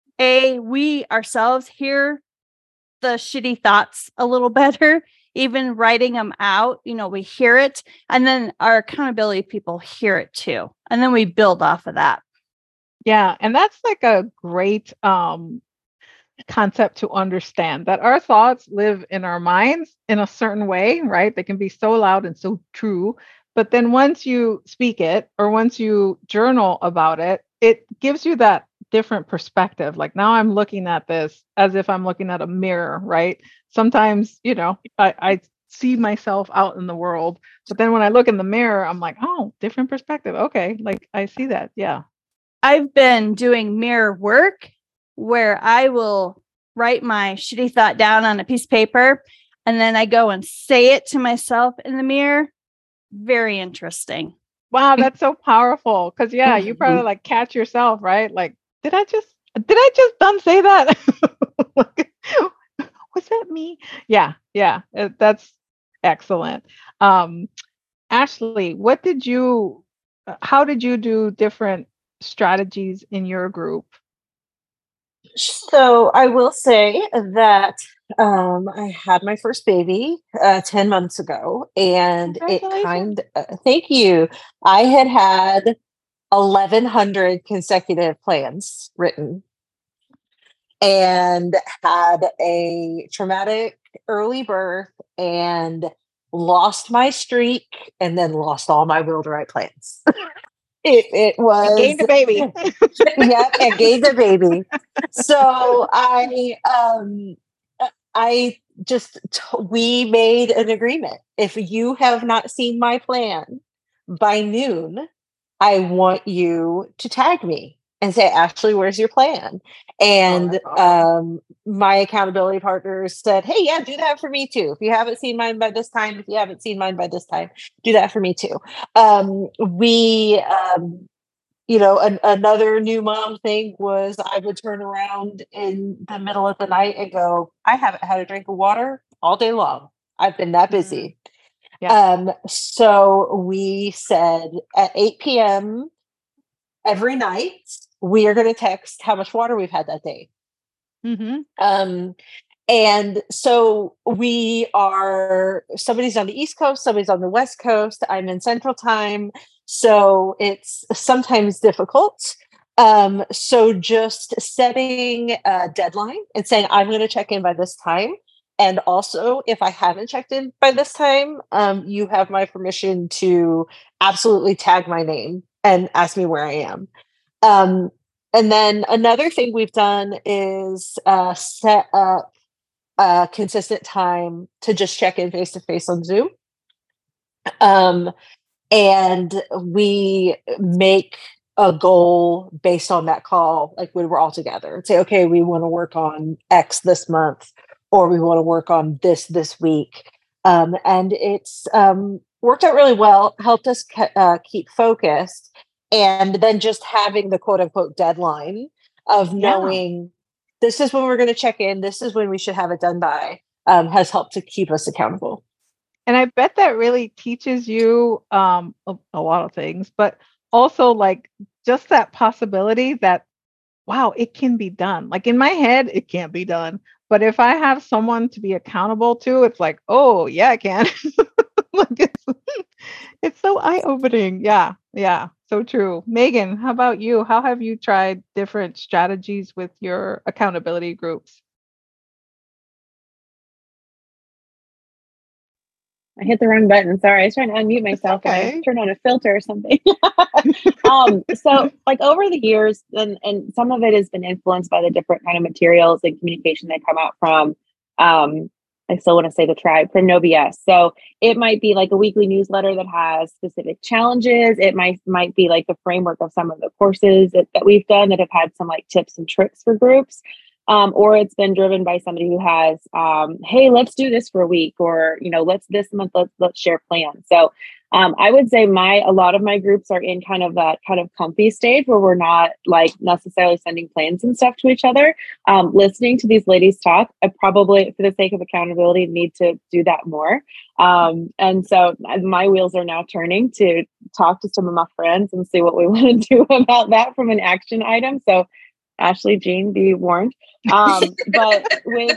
A, we ourselves hear the shitty thoughts a little better, even writing them out, you know, we hear it. And then our accountability people hear it too. And then we build off of that. Yeah, and that's like a great um, concept to understand that our thoughts live in our minds in a certain way, right? They can be so loud and so true. But then once you speak it or once you journal about it, it gives you that different perspective. Like now I'm looking at this as if I'm looking at a mirror, right? Sometimes, you know, I, I see myself out in the world, but then when I look in the mirror, I'm like, oh, different perspective. Okay, like I see that. Yeah. I've been doing mirror work where I will write my shitty thought down on a piece of paper and then I go and say it to myself in the mirror. Very interesting. Wow, that's so powerful. Cause yeah, you probably like catch yourself, right? Like, did I just did I just done say that? Was that me? Yeah, yeah. uh, That's excellent. Um, Ashley, what did you uh, how did you do different strategies in your group? So I will say that um, I had my first baby uh, ten months ago, and it Congratulations. kind uh, thank you. I had had eleven hundred consecutive plans written and had a traumatic early birth and lost my streak and then lost all my will to write plans. It, it was Gained a baby. yeah, and gained a baby. So I um I just t- we made an agreement. If you have not seen my plan by noon, I want you to tag me and say, Ashley, where's your plan? And that's awesome. um, my accountability partners said, hey, yeah, do that for me too. If you haven't seen mine by this time, if you haven't seen mine by this time, do that for me too. Um, we, um, you know, an, another new mom thing was I would turn around in the middle of the night and go, I haven't had a drink of water all day long. I've been that busy. Yeah. Um, so we said at eight p.m. every night, we are going to text how much water we've had that day. Mm-hmm. Um, and so we are, somebody's on the East Coast, somebody's on the West Coast. I'm in Central Time. So it's sometimes difficult. Um, so just setting a deadline and saying, I'm going to check in by this time. And also, if I haven't checked in by this time, um, you have my permission to absolutely tag my name and ask me where I am. Um, and then another thing we've done is uh, set up a consistent time to just check in face to face on Zoom. Um, and we make a goal based on that call, like when we're all together and say, okay, we want to work on X this month, or we want to work on this this week. Um, and it's um, worked out really well, helped us ke- uh, keep focused. And then just having the quote unquote deadline of knowing yeah. this is when we're going to check in, this is when we should have it done by, um, has helped to keep us accountable. And I bet that really teaches you um, a, a lot of things, but also like just that possibility that, wow, it can be done. Like in my head, it can't be done. But if I have someone to be accountable to, it's like, oh, yeah, I can. Like it's, it's so eye-opening. Yeah, yeah, so true. Megan, how about you? How have you tried different strategies with your accountability groups? I hit the wrong button. Sorry, I was trying to unmute myself okay. and I turned on a filter or something. um, so like over the years, and, and some of it has been influenced by the different kind of materials and communication that come out from, um, I still want to say the tribe, from No B S. So it might be like a weekly newsletter that has specific challenges. It might might be like the framework of some of the courses that, that we've done that have had some like tips and tricks for groups. Um, or it's been driven by somebody who has, um, hey, let's do this for a week, or, you know, let's this month, let's, let's share plans. So um, I would say my, a lot of my groups are in kind of that kind of comfy stage where we're not like necessarily sending plans and stuff to each other. Um, listening to these ladies talk, I probably, for the sake of accountability, need to do that more. Um, and so my wheels are now turning to talk to some of my friends and see what we want to do about that from an action item. So Ashley, Jean, be warned. Um, but with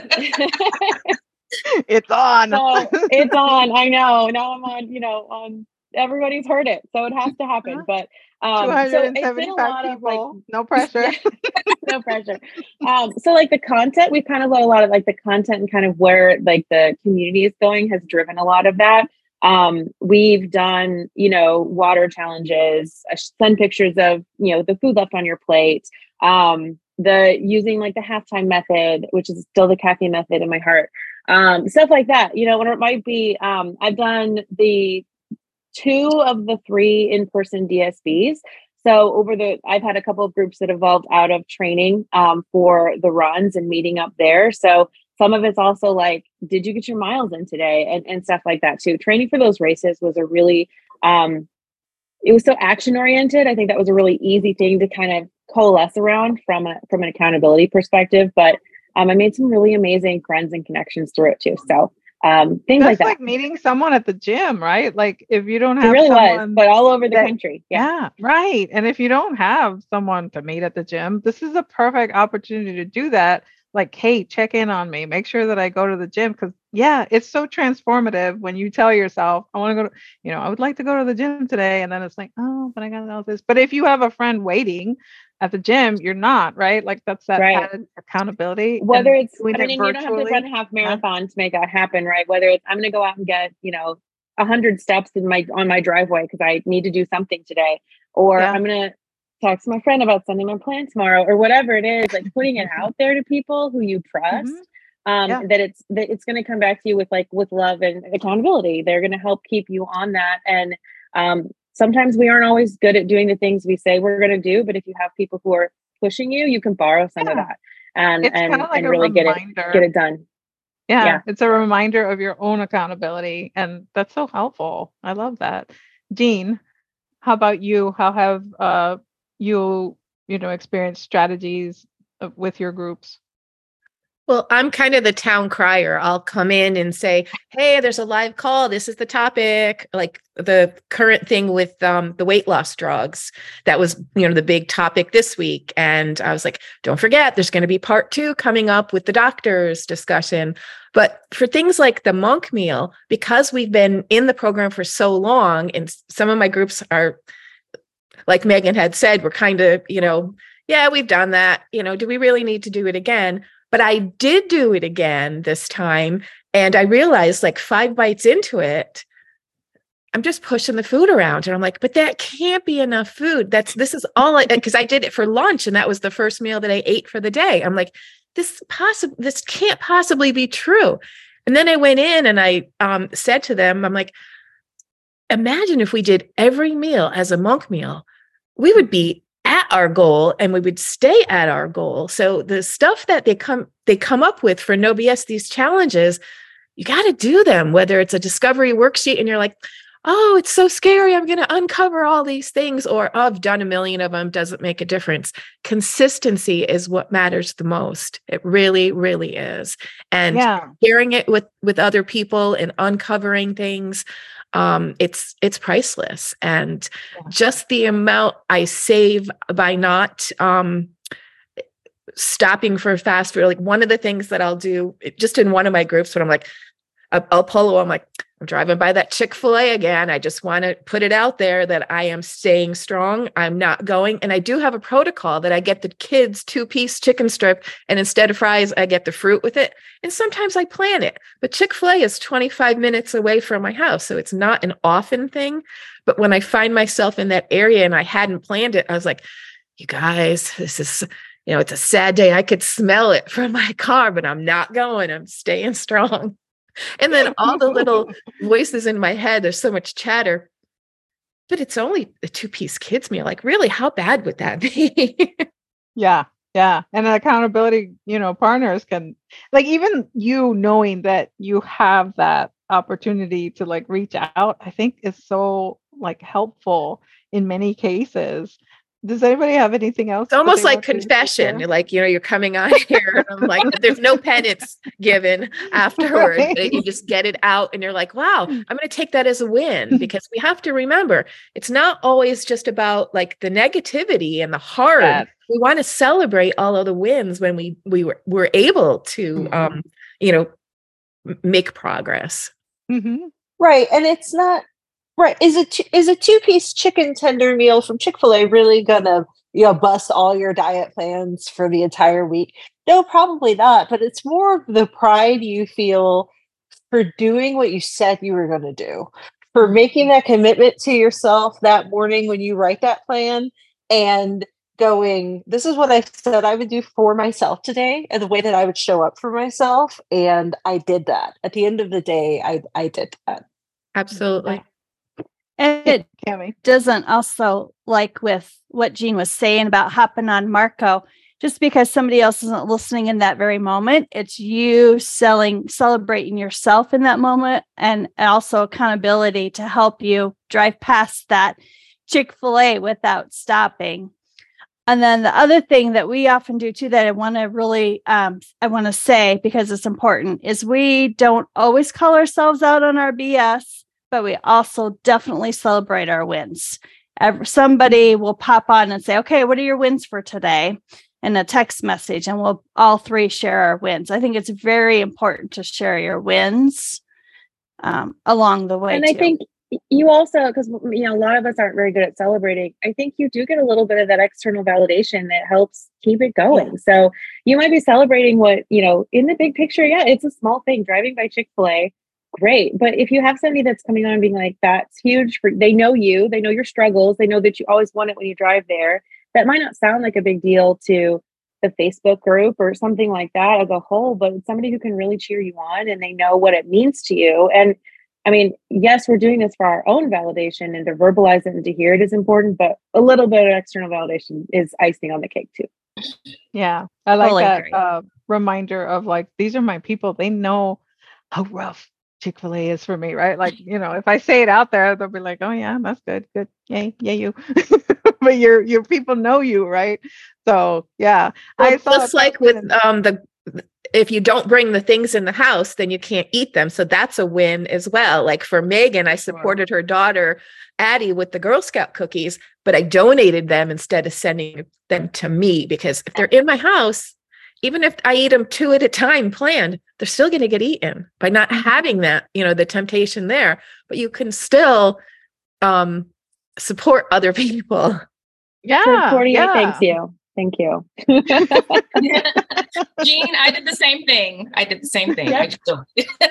it's on. So it's on. I know. Now I'm on, you know, on everybody's heard it. So it has to happen. But um so it's been a lot people. Of like no pressure. no pressure. Um, so like the content, we've kind of let a lot of like the content and kind of where like the community is going has driven a lot of that. Um, we've done, you know, water challenges, uh, send pictures of, you know, the food left on your plate. Um, the using like the halftime method, which is still the caffeine method in my heart, um, stuff like that, you know, and it might be, um, I've done the two of the three in-person D S Bs. So over the, I've had a couple of groups that evolved out of training, um, for the runs and meeting up there. So some of it's also like, did you get your miles in today? And, and stuff like that too. Training for those races was a really, um, it was so action oriented. I think that was a really easy thing to kind of coalesce around from a, from an accountability perspective. But um, I made some really amazing friends and connections through it too. So um, things That's like that. like meeting someone at the gym, right? Like if you don't have it really someone was, but all over the that, country. Yeah. yeah, right. And if you don't have someone to meet at the gym, this is a perfect opportunity to do that. Like, hey, check in on me. Make sure that I go to the gym because, yeah, it's so transformative when you tell yourself, I want to go to, you know, I would like to go to the gym today. And then it's like, oh, but I got all this. But if you have a friend waiting at the gym, you're not, right? Like that's that right. added accountability. Whether it's, doing I mean, it you don't have to run a half marathon yeah. to make that happen, right? Whether it's, I'm going to go out and get, you know, a hundred steps in my, on my driveway because I need to do something today, or yeah. I'm going to talk to my friend about sending my plan tomorrow, or whatever it is, like putting it out there to people who you trust, mm-hmm. um, yeah. that it's, that it's going to come back to you with like, with love and accountability. They're going to help keep you on that. And, um, sometimes we aren't always good at doing the things we say we're going to do, but if you have people who are pushing you, you can borrow some yeah. of that and, it's and, like and really get it, get it done. Yeah, yeah. It's a reminder of your own accountability. And that's so helpful. I love that. Jean, how about you? How have, uh, you, you know, experience strategies with your groups? Well, I'm kind of the town crier. I'll come in and say, hey, there's a live call. This is the topic. Like the current thing with um, the weight loss drugs. That was, you know, the big topic this week. And I was like, don't forget, there's going to be part two coming up with the doctor's discussion. But for things like the monk meal, because we've been in the program for so long, and some of my groups are, like Megan had said, we're kind of, you know, yeah, we've done that. You know, do we really need to do it again? But I did do it again this time. And I realized like five bites into it, I'm just pushing the food around. And I'm like, but that can't be enough food. That's, this is all I, because I did it for lunch. And that was the first meal that I ate for the day. I'm like, this possible, this can't possibly be true. And then I went in and I um, said to them, I'm like, imagine if we did every meal as a monk meal, we would be at our goal and we would stay at our goal. So the stuff that they come they come up with for No B S, these challenges, you got to do them, whether it's a discovery worksheet and you're like, oh, it's so scary, I'm going to uncover all these things, or oh, I've done a million of them, doesn't make a difference. Consistency is what matters the most. It really, really is. And Yeah. sharing it with, with other people and uncovering things, um, it's, it's priceless. And Yeah. just the amount I save by not, um, stopping for fast food. Like one of the things that I'll do just in one of my groups when I'm like, I'll pull, I'm like, I'm driving by that Chick-fil-A again. I just want to put it out there that I am staying strong. I'm not going. And I do have a protocol that I get the kids two-piece chicken strip, and instead of fries, I get the fruit with it. And sometimes I plan it. But Chick-fil-A is twenty-five minutes away from my house, so it's not an often thing. But when I find myself in that area and I hadn't planned it, I was like, you guys, this is, you know, it's a sad day. I could smell it from my car, but I'm not going. I'm staying strong. And then all the little voices in my head, there's so much chatter, but it's only a two-piece kids meal. Like, really, how bad would that be? Yeah. Yeah. And accountability, you know, partners can, like, even you knowing that you have that opportunity to like reach out, I think is so like helpful in many cases. Does anybody have anything else? It's almost like confession. Like, you know, you're coming on here and I'm like, there's no penance given afterward. Right. You just get it out and you're like, wow, I'm going to take that as a win, because we have to remember it's not always just about like the negativity and the hard. Yes. We want to celebrate all of the wins when we, we were, were able to, mm-hmm. um, you know, make progress. Mm-hmm. Right. And it's not, right. Is a, t- is a two-piece chicken tender meal from Chick-fil-A really gonna, you know, bust all your diet plans for the entire week? No, probably not. But it's more the pride you feel for doing what you said you were going to do, for making that commitment to yourself that morning when you write that plan and going, this is what I said I would do for myself today and the way that I would show up for myself. And I did that. At the end of the day, I, I did that. Absolutely. And it Cammy. doesn't also, like with what Jean was saying about hopping on Marco, just because somebody else isn't listening in that very moment, it's you selling, celebrating yourself in that moment, and also accountability to help you drive past that Chick-fil-A without stopping. And then the other thing that we often do too, that I want to really, um, I want to say, because it's important, is we don't always call ourselves out on our B S, but we also definitely celebrate our wins. Every, somebody will pop on and say, okay, what are your wins for today? And a text message, and we'll all three share our wins. I think it's very important to share your wins um, along the way. And too. I think you also, because, you know, a lot of us aren't very good at celebrating. I think you do get a little bit of that external validation that helps keep it going. Yeah. So you might be celebrating what, you know, in the big picture, yeah, it's a small thing, driving by Chick-fil-A. Great. But if you have somebody that's coming on and being like, that's huge for, they know you, they know your struggles, they know that you always want it when you drive there. That might not sound like a big deal to the Facebook group or something like that as a whole, but it's somebody who can really cheer you on and they know what it means to you. And I mean, yes, we're doing this for our own validation, and to verbalize it and to hear it is important, but a little bit of external validation is icing on the cake too. Yeah. I like totally that uh, reminder of like, these are my people. They know how rough Chick-fil-A is for me, right? Like, you know, if I say it out there, they'll be like, oh yeah, that's good. Good. Yay. Yay, you. But your, your people know you, right? So yeah. Well, I just like with um the, if you don't bring the things in the house, then you can't eat them. So that's a win as well. Like for Megan, I supported her daughter, Addie, with the Girl Scout cookies, but I donated them instead of sending them to me, because if they're in my house, even if I eat them two at a time planned, they're still going to get eaten by not having that, you know, the temptation there, but you can still um, support other people. Yeah. So yeah. Thanks you. Thank you. Jean, I did the same thing. I did the same thing. I just don't.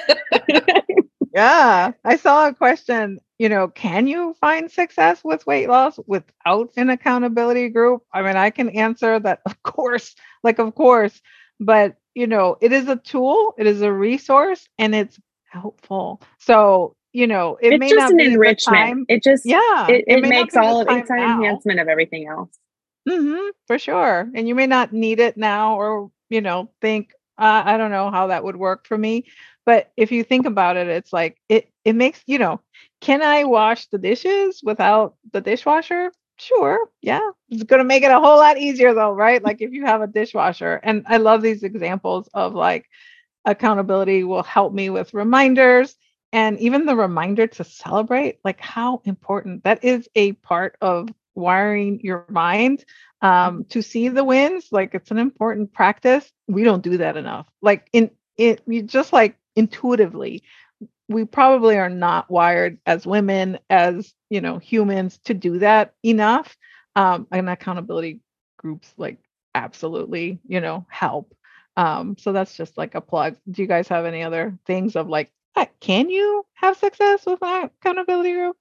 Yeah. I saw a question, you know, can you find success with weight loss without an accountability group? I mean, I can answer that, of course, like, of course, but you know, it is a tool, it is a resource, and it's helpful. So, you know, it it's may just not an be enrichment. Time. It just, yeah, it, it, it makes all of it's an now. enhancement of everything else. Mm-hmm, for sure. And you may not need it now or, you know, think, uh, I don't know how that would work for me. But if you think about it, it's like it it makes, you know, can I wash the dishes without the dishwasher? Sure. Yeah. It's going to make it a whole lot easier though, right? Like if you have a dishwasher. And I love these examples of like accountability will help me with reminders and even the reminder to celebrate, like how important that is a part of wiring your mind um, to see the wins. Like it's an important practice. We don't do that enough. Like in it, you just like intuitively, we probably are not wired as women, as you know, humans to do that enough. Um, and accountability groups like absolutely, you know, help. Um, so that's just like a plug. Do you guys have any other things of like, uh, can you have success with an accountability group?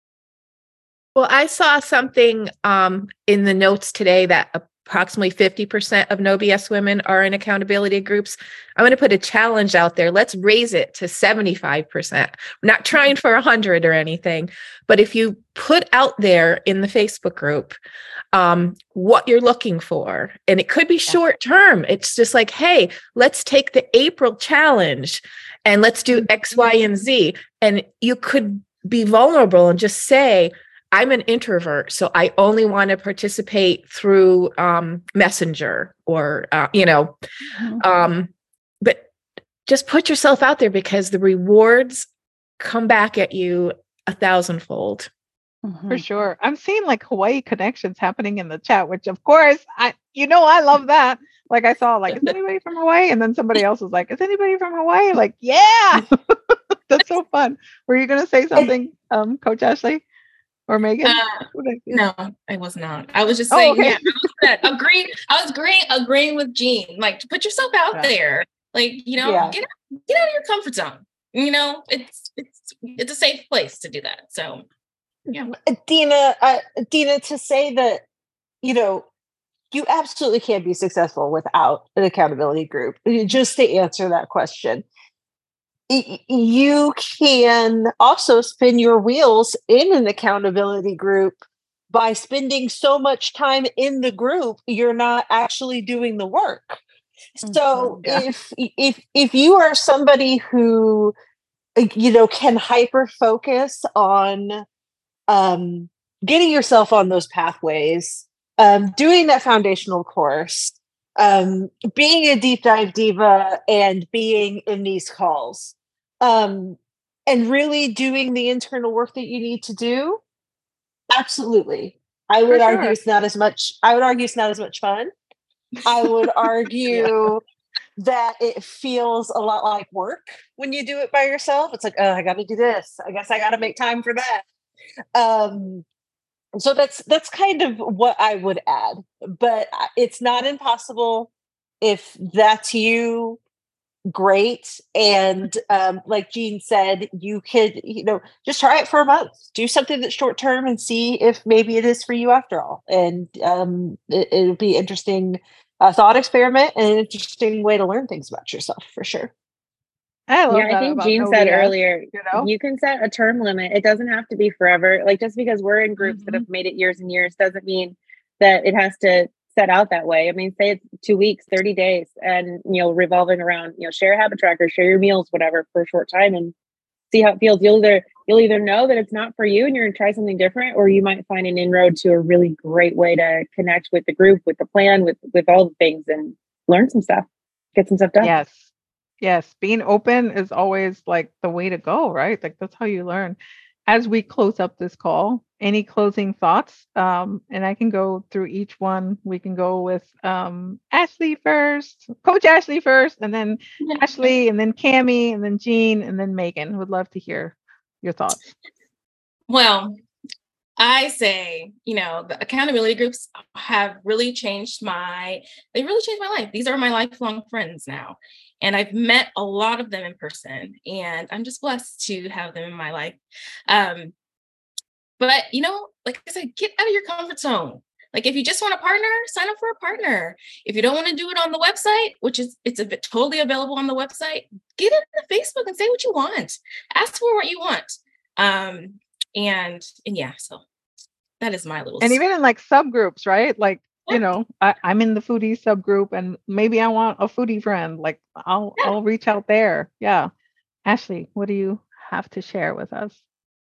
Well, I saw something um, in the notes today that approximately fifty percent of No B S women are in accountability groups. I'm going to put a challenge out there. Let's raise it to seventy-five percent. I'm not trying for one hundred or anything, but if you put out there in the Facebook group um, what you're looking for, and it could be short term. It's just like, hey, let's take the April challenge and let's do X, Y, and Z. And you could be vulnerable and just say, I'm an introvert, so I only want to participate through um, Messenger or, uh, you know, mm-hmm. um, but just put yourself out there because the rewards come back at you a thousandfold. Mm-hmm. For sure. I'm seeing like Hawaii connections happening in the chat, which of course, I, you know, I love that. Like I saw like, is anybody from Hawaii? And then somebody else was like, is anybody from Hawaii? Like, yeah, that's so fun. Were you going to say something, um, Coach Ashley? Or Megan? Uh, I no, I was not. I was just oh, saying, okay. yeah, I was agreeing. I was agreeing, agreeing with Jean. Like, put yourself out yeah. there. Like, you know, yeah. get out, get out of your comfort zone. You know, it's it's it's a safe place to do that. So, yeah, Dina, uh, Dina, to say that, you know, you absolutely can't be successful without an accountability group. Just to answer that question. You can also spin your wheels in an accountability group by spending so much time in the group, you're not actually doing the work. So yeah. if if if you are somebody who, you know, can hyper focus on um, getting yourself on those pathways, um, doing that foundational course, um, being a deep dive diva, and being in these calls. Um, and really doing the internal work that you need to do. Absolutely. I would sure. argue it's not as much, I would argue it's not as much fun. I would argue yeah. that it feels a lot like work when you do it by yourself. It's like, oh, I got to do this. I guess I got to make time for that. Um, so that's, that's kind of what I would add, but it's not impossible. If that's you, great. And um, like Jean said, you could, you know, just try it for a month, do something that's short term and see if maybe it is for you after all. And um, it, it'll be interesting uh, thought experiment and an interesting way to learn things about yourself for sure. I love yeah, that I think Jean said earlier, you know, you can set a term limit. It doesn't have to be forever. Like just because we're in groups mm-hmm. that have made it years and years doesn't mean that it has to set out that way. I mean, say it's two weeks, thirty days, and, you know, revolving around, you know, share a habit tracker, share your meals, whatever, for a short time and see how it feels. You'll either, you'll either know that it's not for you and you're going to try something different, or you might find an inroad to a really great way to connect with the group, with the plan, with, with all the things and learn some stuff, get some stuff done. Yes. Yes. Being open is always like the way to go, right? Like that's how you learn. As we close up this call, any closing thoughts? Um, and I can go through each one. We can go with um, Ashley first, Coach Ashley first, and then Ashley, and then Cammie, and then Jean, and then Megan. Would love to hear your thoughts. Well, I say, you know, the accountability groups have really changed my, they really changed my life. These are my lifelong friends now. And I've met a lot of them in person, and I'm just blessed to have them in my life. Um, but, you know, like I said, get out of your comfort zone. Like if you just want a partner, sign up for a partner. If you don't want to do it on the website, which is, it's a bit totally available on the website, get into Facebook and say what you want. Ask for what you want. Um, and, and yeah, so that is my little. And even in like subgroups, right? Like you know, I, I'm in the foodie subgroup and maybe I want a foodie friend. Like I'll Yeah. I'll reach out there. Yeah. Ashley, what do you have to share with us?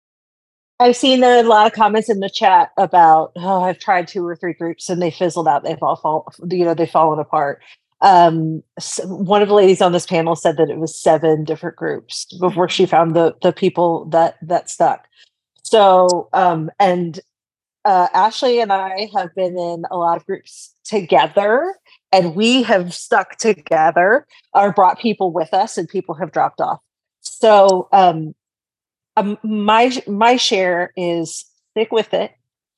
I've seen a lot of comments in the chat about, oh, I've tried two or three groups and they fizzled out. They've all fall, you know, they've fallen apart. Um, so one of the ladies on this panel said that it was seven different groups before she found the the people that that stuck. So, um, and uh, Ashley and I have been in a lot of groups together, and we have stuck together or brought people with us, and people have dropped off. So, um, um, my my share is stick with it.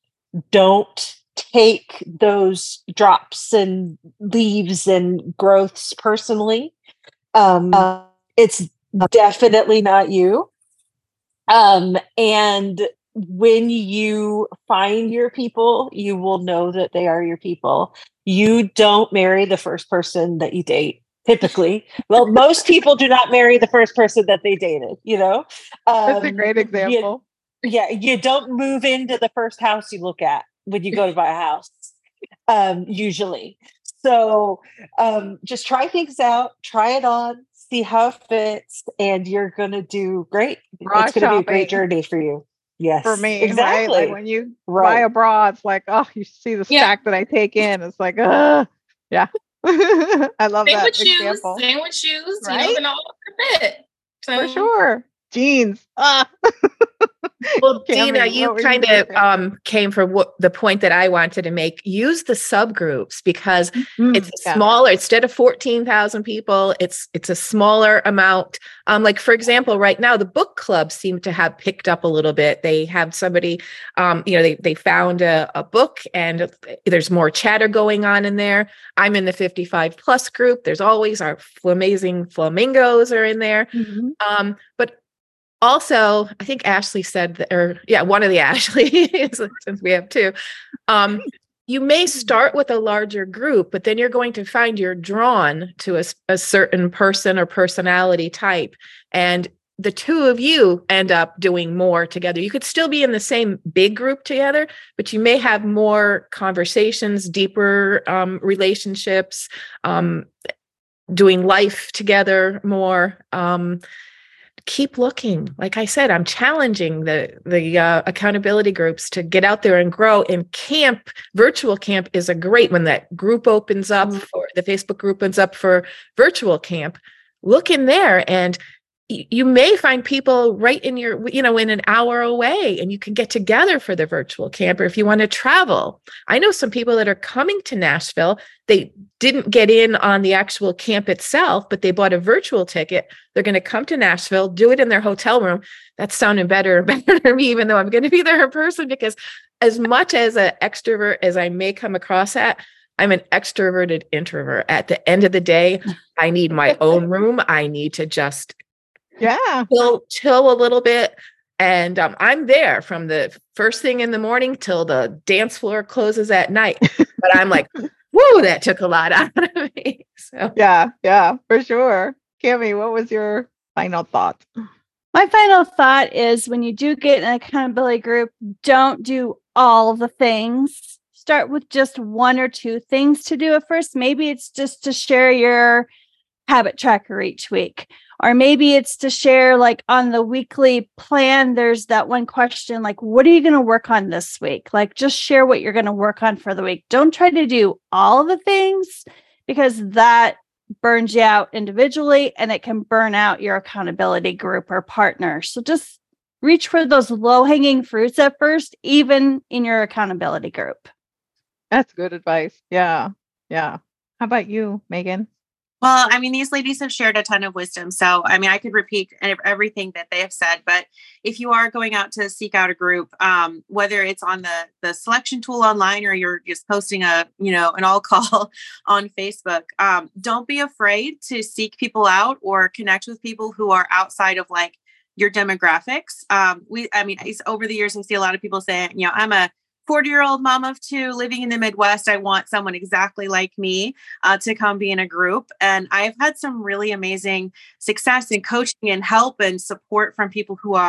Don't take those drops and leaves and growths personally. Um, uh, it's definitely not you. Um, and when you find your people, you will know that they are your people. You don't marry the first person that you date. Typically, well, most people do not marry the first person that they dated. You know, um, That's a great example. You, yeah, you don't move into the first house you look at when you go to buy a house. Um, usually, so um, just try things out, try it on, see how it fits, and you're gonna do great. Bra it's gonna be a great shopping. journey for you. Yes, For me, exactly. right? Like when you buy Right. a bra, it's like, oh, you see the Yeah. stack that I take in. It's like, uh, yeah. I love Same that with shoes. example. Same with shoes. You know, Right? they're all fit. So, For sure. Jeans. Ah. Well, Cammie, Dina, you what were you kind gonna of say? um, came for what the point that I wanted to make. Use the subgroups because Mm, it's a yeah. smaller. Instead of fourteen thousand people, it's it's a smaller amount. Um, like for example, right now the book clubs seem to have picked up a little bit. They have somebody, um, you know, they they found a, a book and there's more chatter going on in there. I'm in the fifty-five plus group. There's always our amazing flamingos are in there. Mhm. Um, but also, I think Ashley said that, or yeah, one of the Ashleys, since we have two. Um, you may start with a larger group, but then you're going to find you're drawn to a, a certain person or personality type. And the two of you end up doing more together. You could still be in the same big group together, but you may have more conversations, deeper um, relationships, um, doing life together more. Um, keep looking. Like I said, I'm challenging the the uh, accountability groups to get out there and grow. And camp, virtual camp is a great when that group opens up Mhm. for the Facebook group opens up for virtual camp. Look in there and y- you may find people right in your, you know, in an hour away and you can get together for the virtual camp. Or if you want to travel, I know some people that are coming to Nashville. They didn't get in on the actual camp itself, but they bought a virtual ticket. They're going to come to Nashville, do it in their hotel room. That's sounding better and better to me, even though I'm going to be there in person, because as much as an extrovert as I may come across at, I'm an extroverted introvert. At the end of the day, I need my own room. I need to just Yeah. chill, chill a little bit. And um, I'm there from the first thing in the morning till the dance floor closes at night. But I'm like, whoa, that took a lot out of me. So Yeah. Yeah. For sure. Cammie, what was your final thought? My final thought is when you do get an accountability group, don't do all the things. Start with just one or two things to do at first. Maybe it's just to share your habit tracker each week. Or maybe it's to share like on the weekly plan, there's that one question, like, what are you going to work on this week? Like just share what you're going to work on for the week. Don't try to do all the things because that burns you out individually and it can burn out your accountability group or partner. So just reach for those low-hanging fruits at first, even in your accountability group. That's good advice. Yeah. Yeah. How about you, Megan? Well, I mean, these ladies have shared a ton of wisdom. So, I mean, I could repeat ev- everything that they have said, but if you are going out to seek out a group, um, whether it's on the, the selection tool online or you're just posting a, you know, an all call on Facebook, um, don't be afraid to seek people out or connect with people who are outside of like your demographics. Um, we, I mean, I, over the years, I see a lot of people saying, you know, I'm a forty year old mom of two living in the Midwest. I want someone exactly like me uh, to come be in a group. And I've had some really amazing success in coaching and help and support from people who are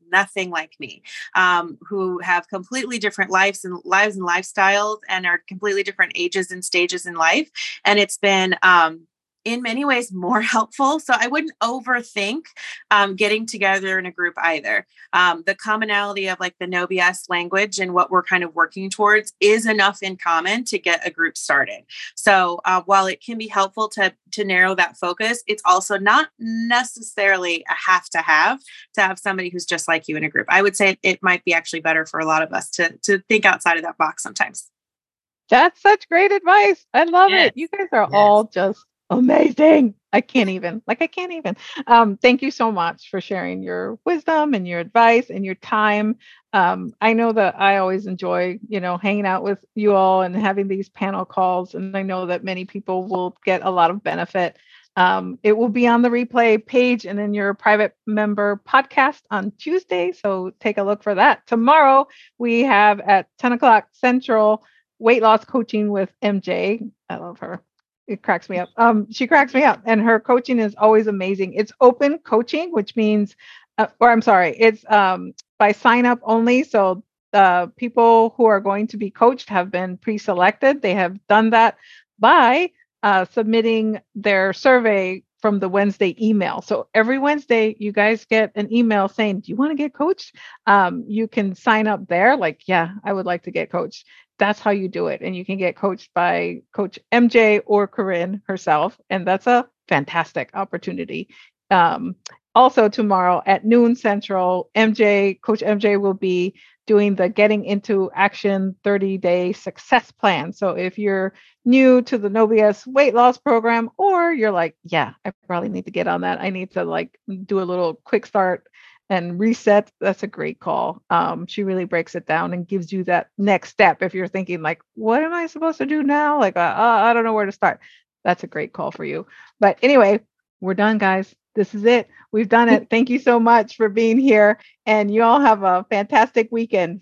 nothing like me, um, who have completely different lives and lives and lifestyles and are completely different ages and stages in life. And it's been, um, in many ways more helpful. So I wouldn't overthink um, getting together in a group either. Um, the commonality of like the No B S language and what we're kind of working towards is enough in common to get a group started. So uh, while it can be helpful to, to narrow that focus, it's also not necessarily a have to have to have somebody who's just like you in a group. I would say it might be actually better for a lot of us to, to think outside of that box sometimes. That's such great advice. I love Yes. it. You guys are Yes. all just amazing. I can't even, like, I can't even. Um, thank you so much for sharing your wisdom and your advice and your time. Um, I know that I always enjoy, you know, hanging out with you all and having these panel calls. And I know that many people will get a lot of benefit. Um, it will be on the replay page and in your private member podcast on Tuesday. So take a look for that. Tomorrow, we have at ten o'clock Central weight loss coaching with M J. I love her. It cracks me up. Um, she cracks me up, and her coaching is always amazing. It's open coaching, which means, uh, or I'm sorry, it's um, by sign up only. So the people who are going to be coached have been pre-selected. They have done that by uh, submitting their survey from the Wednesday email. So every Wednesday, you guys get an email saying, do you want to get coached? Um, you can sign up there. Like, yeah, I would like to get coached. That's how you do it. And you can get coached by Coach M J or Corinne herself. And that's a fantastic opportunity. Um, also tomorrow at noon Central, M J, Coach M J will be doing the Getting Into Action thirty day success plan. So if you're new to the No B S weight loss program, or you're like, yeah, I probably need to get on that. I need to like do a little quick start and reset. That's a great call. Um, she really breaks it down and gives you that next step. If you're thinking like, what am I supposed to do now? Like, uh, I don't know where to start. That's a great call for you. But anyway, we're done, guys. This is it. We've done it. Thank you so much for being here. And you all have a fantastic weekend.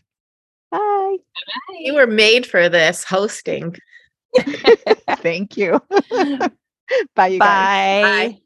Bye. You were made for this hosting. Thank you. Bye, you guys. Bye. Bye.